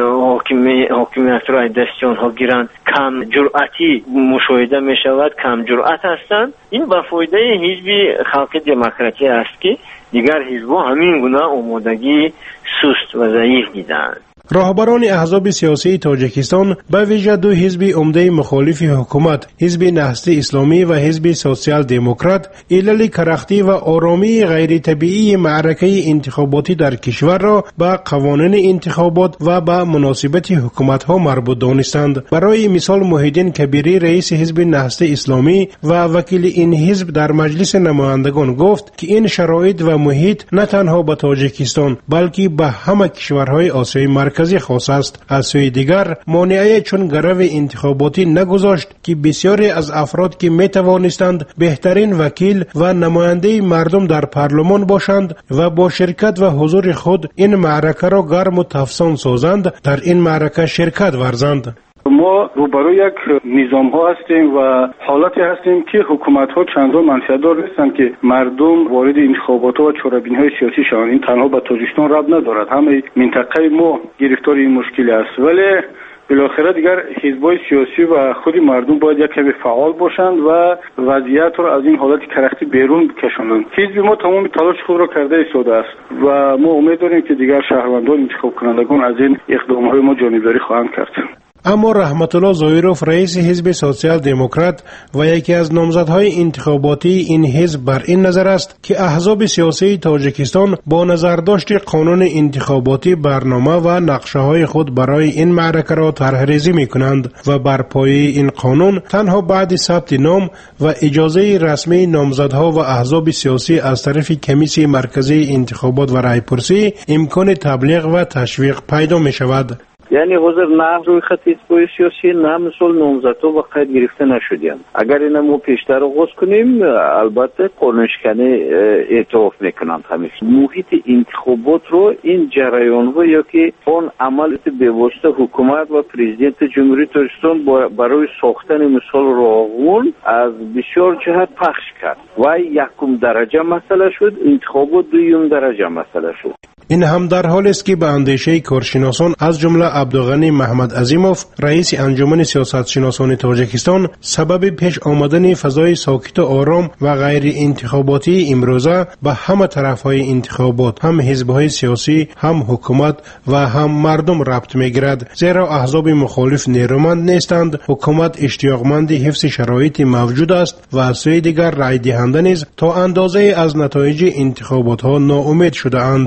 حاکمیت را دست آنها گیرند کم جرأتی مشاهده میشود، کم جرأت هستند. این به فایده حزب خلقی دموکراتی است که دیگر حزب‌ها همین گونه آمادگی سست و ضعیف دیدند.
راهبران احزاب سیاسی تاجیکستان به ویژه دو حزب عمده مخالف حکومت، حزب نهضت اسلامی و حزب سوسیال دموکرات، علل کرختی و آرامی غیر طبیعی معرکه انتخاباتی در کشور را به قوانین انتخابات و به مناسبت حکومت ها مربوط دانستند. برای مثال محیدین کبیری رئیس حزب نهضت اسلامی و وکیل این حزب در مجلس نمایندگان گفت که این شرایط و محیط نه تنها به تاجیکستان بلکه به همه کشورهای آسیای مرکزی مرکزی خاص است. از سوی دیگر مانعی چون گرو انتخاباتی نگذاشت که بسیاری از افراد که می توانستند بهترین وکیل و نماینده مردم در پارلمان باشند و با شرکت و حضور خود این معرکه را گرم و تفسان سازند در این معرکه شرکت ورزند.
ما روبروی یک نظام ها هستیم و حالتی هستیم که حکومت ها چندان منفعت دار نیستند که مردم وارد انتخابات و چاره‌بینی های سیاسی شوند. این تنها به تاجیکستان ربط ندارد، همه منطقه ما گرفتار این مشکل است. ولی بالاخره دیگر حزب‌های سیاسی و خود مردم باید یک کمی فعال باشند و وضعیت را از این حالت کرختی بیرون بکشانند. حزب ما تمام تلاش خود را کرده ایستاده است و ما امید داریم که دیگر شهروندان انتخاب کنندگان از این اقدام‌های ما جانبداری خواهند کرد.
اما رحمت الله زایروف رئیس حزب سوسیال دموکرات و یکی از نامزدهای انتخاباتی این حزب بر این نظر است که احزاب سیاسی تاجیکستان با نظرداشت قانون انتخاباتی برنامه و نقشه های خود برای این معرکه را طرحریزی می‌کنند و بر پایه این قانون تنها بعد ثبت نام و اجازه رسمی نامزدها و احزاب سیاسی از طرف کمیسیون مرکزی انتخابات و رایپرسی امکان تبلیغ و تشویق پیدا می‌شود.
یعنی حاضر نه روی خط حزب‌های سیاسی نه مثل نامزدها با قید گرفته نشدیم. اگر این ما پیشتر آغاز کنیم البته قانونشکنی اعتراف میکنند. همیشه محیط انتخابات رو این جریان ها یا که اون عمل به واسطه حکومت و پرزیدنت جمهوری تاجیکستان برای ساختن مثال راهون از بسیار جهت پخش کرد و یکم درجه مسئله شد، انتخابات دویم درجه مسئله شد.
این هم در حالی است که به اندیشه کارشناسان از جمله عبدالغنی محمد عظیموف رئیس انجمن سیاستشناسان تاجیکستان سبب پیش آمدن فضای ساکت و آرام و غیر انتخاباتی امروزه به همه طرفهای انتخابات هم حزب‌های سیاسی هم حکومت و هم مردم ربط می‌گیرد، زیرا احزاب مخالف نیرومند نیستند. حکومت اشتیاقمند حفظ شرایط موجود است و از سوی دیگر رای دهنده نیز تا اندازه از نتایج انتخابات ها ناامید شده اند.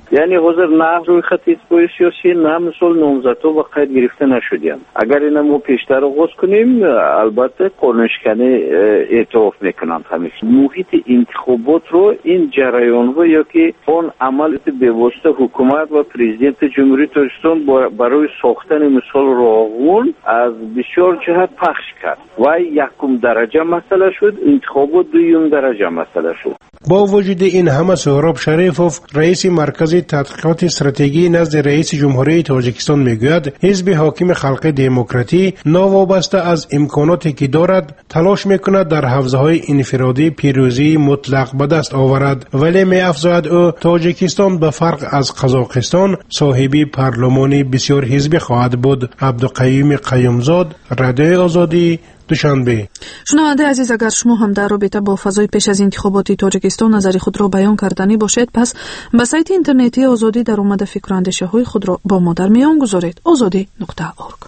یعنی حاضر نه روی خط حزب‌های سیاسی نه مثل نامزدها و قید گرفته نشدیم. اگر اینا ما پیشتر آغاز کنیم البته قانونشکنی اعتراف میکنند. همیشه محیط انتخابات رو این جریان ها یا که آن عمل به واسطه حکومت و پرزیدنت جمهوری تاجیکستان برای ساختن مثال راغون از بسیار جهت پخش کرد و یکم درجه مسئله شد، انتخابات دویم درجه مسئله شد.
با وجود این همه سهراب شریفوف رئیس مرکز تحقیقات استراتژی نزد رئیس جمهوری تاجیکستان میگوید حزب حاکم خلق دموکراتی ناوابسته از امکاناتی که دارد تلاش میکند در حوزه‌های انفرادی پیروزی مطلق به دست آورد، ولی می‌افزاید او تاجیکستان به فرق از قزاقستان صاحب پارلمانی بسیار حزبی خواهد بود. عبدالقیوم قیومزاد، رادیو آزادی، دوشنبه.
شنونده عزیز، اگر شما هم در رابطه با فضای پیش از انتخابات تاجیکستان نظر خود را بیان کردنی باشد، پس به سایت اینترنتی آزادی در اومده فکر و اندیشه های خود را با ما در میان گذارید. آزادی نقطه اورگ.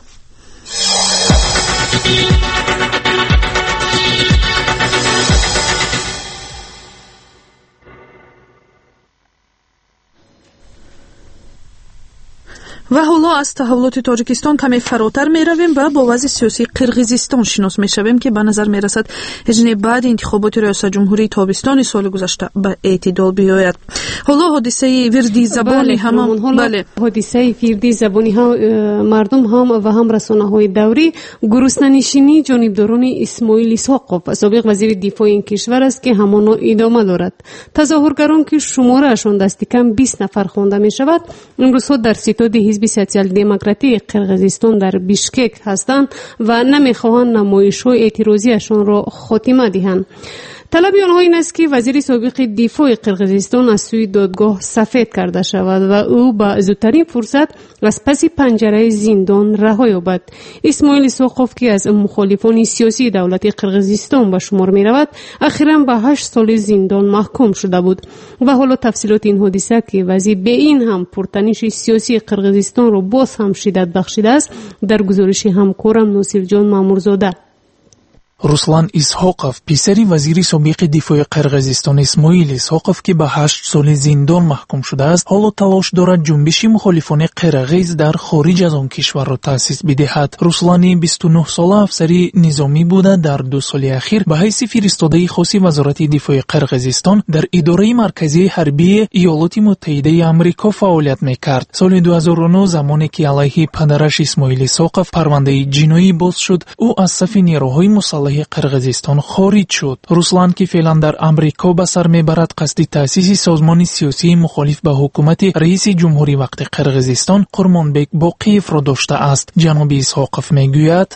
و حالا از تحولات تاجیکستان کمی فراتر می رویم و با وضع سیاسی قرقیزستان شناس می شویم که به نظر می رسد هجنه بعد انتخابات ریاست جمهوری تابستان سال گذشته به اعتدال بیاید. حالا حادثه وردی زبانی هم بله
حادثه وردی زبانی هم مردم هم و هم رسانه های دوری گروسنه‌نشینی جانبداران اسماعیل اسحاقوف سابق وزیر دفاع این کشور است که همانا ادامه دارد. تظاهرگران که شمارهشان دست کم بیست نفر خوانده می شود امروز در ستاد حزب سوسیال دموکراتی قرقیزستان در بیشکک هستند و نمیخواهند نمایش‌های اعتراضیشان را خاتمه دهند. طلب آنها این است که وزیر سابق دفاع قرقیزستان از سوی دادگاه سفید کرده شود و او با زودترین فرصت از پس پنجره زندان رها یابد. اسماعیل اسحاقوف که از مخالفان سیاسی دولت قرقیزستان به شمار می رود اخیراً به هشت سال زندان محکوم شده بود و حالا تفصیلات این حادثه که وزیر به این هم پرتنش سیاسی قرقیزستان را باز هم شدت بخشیده است در گزارش همکارم ناصر جان مامورزاده.
руслан исҳоқов писари вазири собиқи дифои қирғизистон исмоил исҳоқов ки ба ҳашт соли зиндон маҳкум шудааст ҳоло талош дорад ҷунбиши мухолифони қирғиз дар хориҷ аз он кишварро таъсис бидиҳад. руслани бисту нӯҳ сола афсари низомӣ буда дар ду соли ахир ба ҳайси фиристодаи хоси вазорати дифои қирғизистон дар идораи марказии ҳарбии иёлоти муттаҳидаи амрико фаъолият мекард. соли ду ҳазору нӯ замоне ки алайҳи падараш исмоил исҳоқов парвандаи ҷиноӣ боз шуд ӯ аз сафи нерӯҳои мусаллаҳи قرقیزستان خارج شد. روسلان که فعلا در امریکا به سر میبرد قصد تأسیس سازمان سیاسی مخالف به حکومت رئیس جمهوری وقت قرقیزستان قرمانبک باقیف را داشته است. جناب اسحاقوف میگوید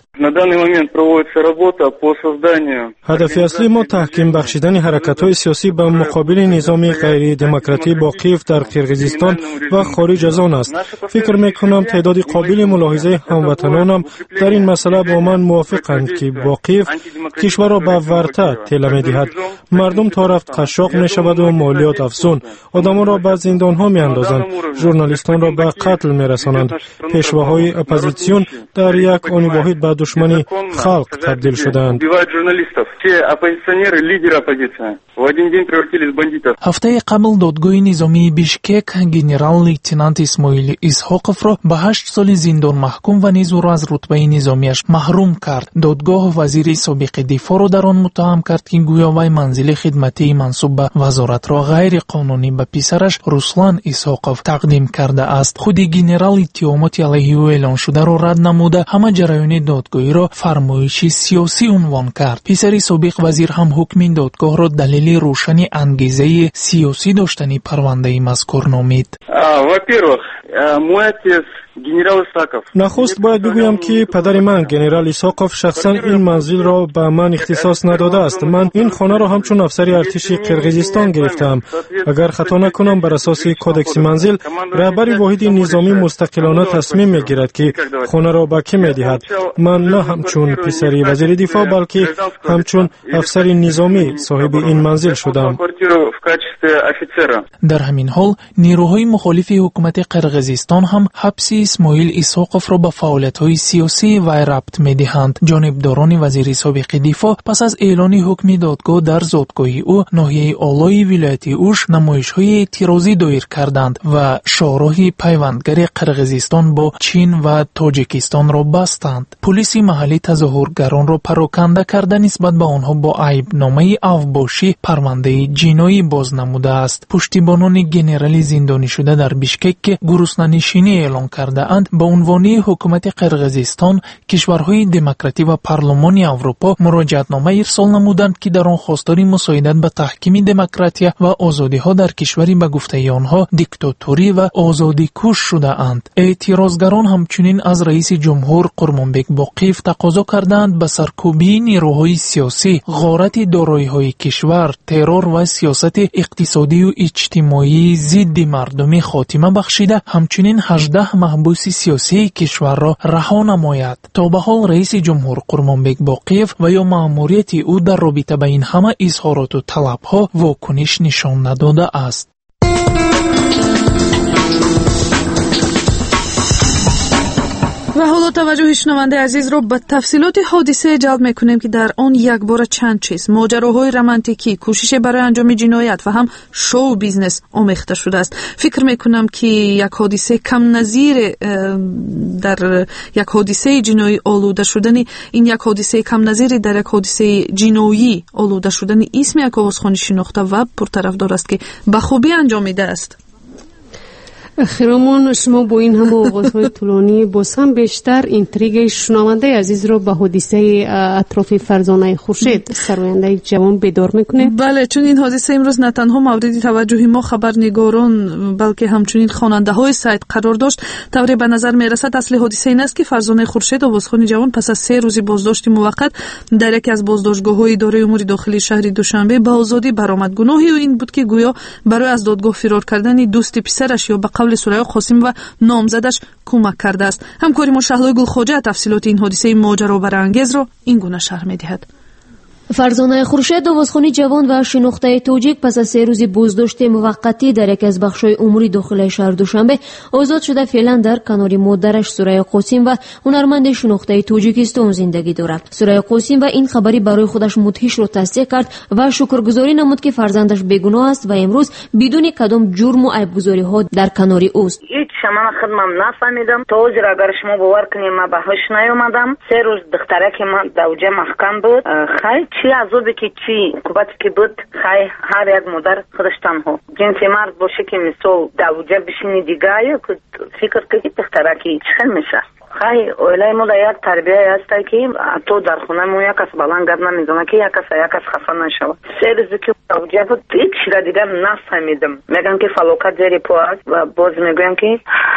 هدف اصلی ما تحکیم بخشیدن حرکت‌های سیاسی به مقابل نظام غیر دموکراتی باقیف در قرقیزستان و خارج از آن است. فکر میکنم تعداد قابل ملاحظه هموطنانم در این مسئله با من موافقند که باقیف کشور را به ورطه ঠেলে می‌دهد. مردم تا رفت قشاق می‌شود و مالیات افزون، آدم‌ها را به زندان‌ها می‌اندازند، ژورنالیستان را به قتل می‌رسانند. پیشواهای اپوزیسیون در یک آن واحد به دشمن خلق تبدیل شدند.
هفته قبل دادگاه نظامی بیشکک گنرال لیتنانت اسماعیل اسحاقوف را به هشت سال زندان محکوم و نیز او را از رتبه نظامیش محروم کرد. دادگاه وزیر سابق دفاع را در آن متهم کرد که گویا وی منزل خدمتی منصوب به وزارت را غیر قانونی به پسرش روسلان اسحاقوف تقدیم کرده است. خود گنرال اتهامات علیه او اعلان شده را رد نموده همه جریان دادگاهی را فرمایشی سیاسی عنوان کرد. پسر سابق وزیر هم حکم این دادگاه را دلیل روشنی انگیزه سیاسی داشتنی پرونده مذکور نامید.
نخست باید بگویم که پدر من گنرال اسحاقوف شخصا این منزل را به من اختصاص نداده است. من این خانه را همچون افسر ارتش قرقیزستان گرفتم. اگر خطا نکنم بر اساس کدکس منزل رهبر واحد نظامی مستقلانه تصمیم میگیرد که خانه را به کی میدهد. من نه همچون پسر وزیر دفاع بلکه همچون افسر نظامی صاحب این منزل شدم.
در همین حال نیروهای مخالف حکومت قرقیزستان هم حبس اسماعیل اسحاقов را به فعالیت‌های سیاسی وی ربط می‌دهند. جانبداران وزیر سابق دفاع پس از اعلان حکم دادگاه در زادگاهی او ناحیه آلای ولایت اوش نمایش‌های اعتراضی دایر کردند و شاهراه پیوندگر قرقیزستان با چین و تاجیکستان را بستند. پلیس محلی تظاهرگران را پراکنده کرده نسبت به آنها با عیبنامه اوباشی پرونده جنایی باز نموده است. پشتیبانان گنرالی زندانی شده در بیشکک که گرسنه‌نشینی اعلان کرده اند به عنوان حکومت قرقیزستان کشورهای دموکراتی و پارلمان اروپا مراجعتنامه ارسال نمودند که در آن خواستار مساعدت به تحکیم دموکراسی و آزادی‌ها در کشوری به گفته آنها دیکتاتوری و آزادی کش شده اند. اعتراضگران همچنین از رئیس جمهور قرمانبک باقیف تقاضا کردند به سرکوبی نیروهای سیاسی، غارت دارایی‌های کشور، ترور و سیاست اقتصادی و اجتماعی ضد مردمی خاتمه بخشیده همچنین هجده محبوس سیاسی کشور را رها نماید. تا به حال رئیس جمهور قرمانبک باقیف و یا مأموریت او در رابطه با این همه اظهارات و طلب‌ها واکنش نشان نداده است.
و حالا توجه شنونده عزیز رو به تفصیلات حادثه جلب میکنیم که در آن یک بار چند چیز ماجراهای رمانتیکی، کوشش برای انجام جنایت و هم شو بیزنس آمیخته شده است. فکر میکنم که یک حادثه کم نظیر در یک حادثه جنایی آلوده شدن، این یک حادثه کم نظیر در یک حادثه جنایی آلوده شدن اسم یک آوازخوانی شناخته و پرطرفدار است که به خوبی انجامیده است.
خیرامون، شما با این هم آغازهای طولانی باز هم بیشتر اینتریگ شنونده عزیز رو به حادثه اطراف فرزانه خورشید سراینده جوان بیدار میکنه.
بله، چون این حادثه امروز نه تنها مورد توجه ما خبرنگاران بلکه همچنین خواننده های سایت قرار داشت. طوری به نظر میرسد اصل حادثه این است که فرزانه خورشید آوازخوان جوان پس از سه روزی بازداشت موقت در یکی از بازداشتگاه های اداره امور داخلی شهر دوشنبه به آزادی برآمد. گناهی او این بود که گویا برای از دادگاه فرار کردن دوست پسرش یا به قول سوریا قاسم و نامزدش کمک کرده است. همکاری ما شهلای گلخواجه تفصیلات این حادثه ماجرا برانگیز را این گونه شرح می‌دهد.
فرزانه خورشید آوازخوانی جوان و شناخته تاجیک پس از سه روز بازداشت موقتی در یک از بخش‌های امور داخلی شهر دوشنبه آزاد شده. فعلا در کنار مادرش سوریا قاسم و هنرمند شناخته تاجیکستان زندگی دارد. سوریا قاسم و این خبری برای خودش مدهش را تصدیق کرد و شکرگزاری نمود که فرزندش بیگناه است و امروز بدون کدام جرم و عیبگذاری‌ها در کنار اوست.
هیچ شما خدمم نفهمیدم. تا اگر اگر شما باور کنید ما بهش نیومدم. سه روز دختره که من دوجه محکم بود. خیلی چی عذابی که چی عقوبتی که بود، خیلی هر یک مادر خودش تنها جنس مرد باشه که مثل دوجه بشینی دیگه یا فکر کنی دختره که چخل میشه. خیلی اولی ما در یک تربیه هسته که تو در خونه مو یک کس بلند گرد نمیزنه که یک کس یک کس خفه نشود. سه روزی که دوجه بود هیچ چیز دیگه نفهمیدم. میگن که فلاکت زیر پا است و باز میگن که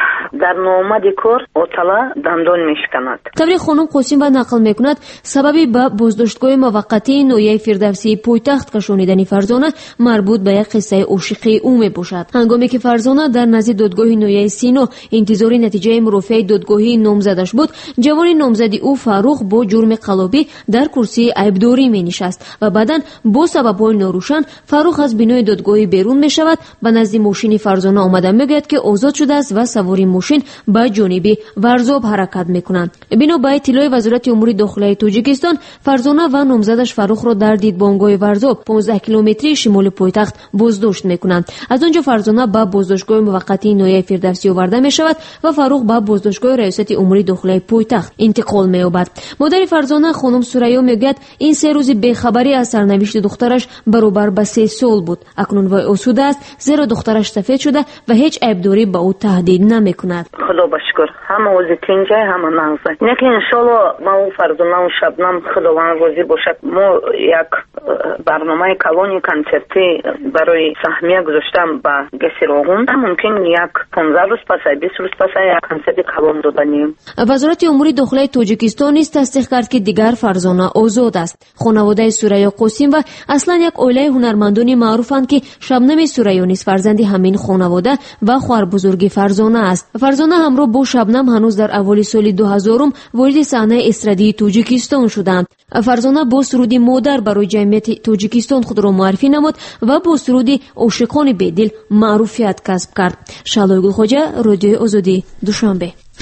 در نومد کار اوتلا دندان میشکند.
طوری خانم قاسم با نقل میکند سببی به بازداشتگاه موقتی نویه فردوسی پایتخت کشانیدن فرزانه مربوط به یک قصه عاشقی او میباشد. هنگامی که فرزانه در نزد دادگاه نویه سینو انتظار نتیجه مرافعه دادگاهی نامزدش بود، جوان نامزدی او فاروق با جرم قلابی در کرسی عیبداری می نشست و بعداً با سبب‌های ناروشن فاروق از بینای دادگاهی بیرون می شود. به نزد ماشین فرزانه آمده میگوید که آزاد شده است و سواری ماشین به جانب ورزاب حرکت میکنند. بنا به اطلاع وزارت امور داخلی تاجیکستان، فرزانه و نامزدش فاروق را در دیدبانگاه ورزاب پانزده کیلومتری شمال پایتخت بازداشت میکنند. از آنجا فرزانه به بازداشتگاه موقتی نویه فردوسی آورده می شود و فاروق به بازداشتگاه ریاست امور داخلی پایتخت انتقال می‌یابد. مادر فرزانه خانم سوریا میگوید این سه روز بی‌خبری از سرنوشت دخترش برابر به سه سال بود. اکنون وی آسوده است زیرا دخترش سفید شده و هیچ عیبداری به او تهدید نمی‌کند.
خدا بشکر همه وزی تینجه همه نغزه نیکی انشالله ما او فرزانه و شبنم خداوند راضی باشد. ما یک برنامه کلانی کنسرتی برای سهمیه گذاشتم به گسیراغون. ممکن یک پانزده روز پس بیست روز پس یک کنسرت کلان دادنیم.
وزارت امور داخلی تاجیکستان نیز تصدیق کرد که دیگر فرزانه آزاد است. خانواده سوریا قاسم و اصلا یک عائله هنرمندان معروفند که شبنم سوریا نیز فرزند همین خانواده و خواهر بزرگ فرزانه است. فرزانه همراه با شبنم هنوز در اوایل سال دو هزار وارد صحنه استرادی تاجیکستان شدند. فرزانه با سرود مادر برای جمعیت تاجیکستان خود را معرفی نمود و با سرود عاشقان بیدل معروفیت کسب کرد. شالای گلخواجه، رادیو آزادی، دوشنبه.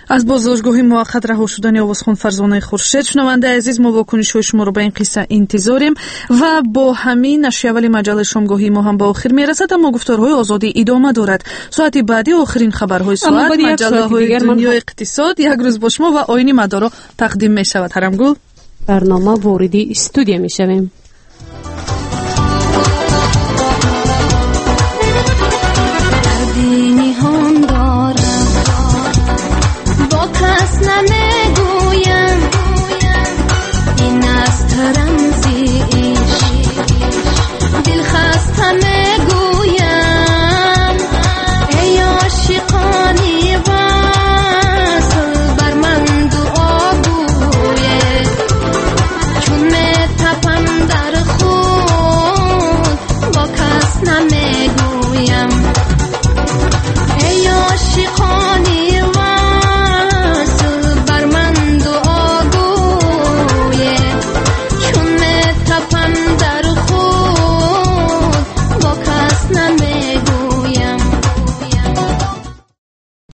از بازداشتگاه موقت رها شدن آوازخوان فرزانه خورشید. شنونده عزیز، ما واکنش‌های شما رو به این قصه انتظاریم و با همین نشر اول مجله شامگاهی ما هم به آخر میرسد، اما گفتارهای آزادی ادامه دارد. ساعت بعدی آخرین خبرهای ساعت، مجله‌های دنیای اقتصاد، یک روز با شما و آیین مدارا تقدیم می شود. هرمگل،
برنامه واردی استودیو می شویم.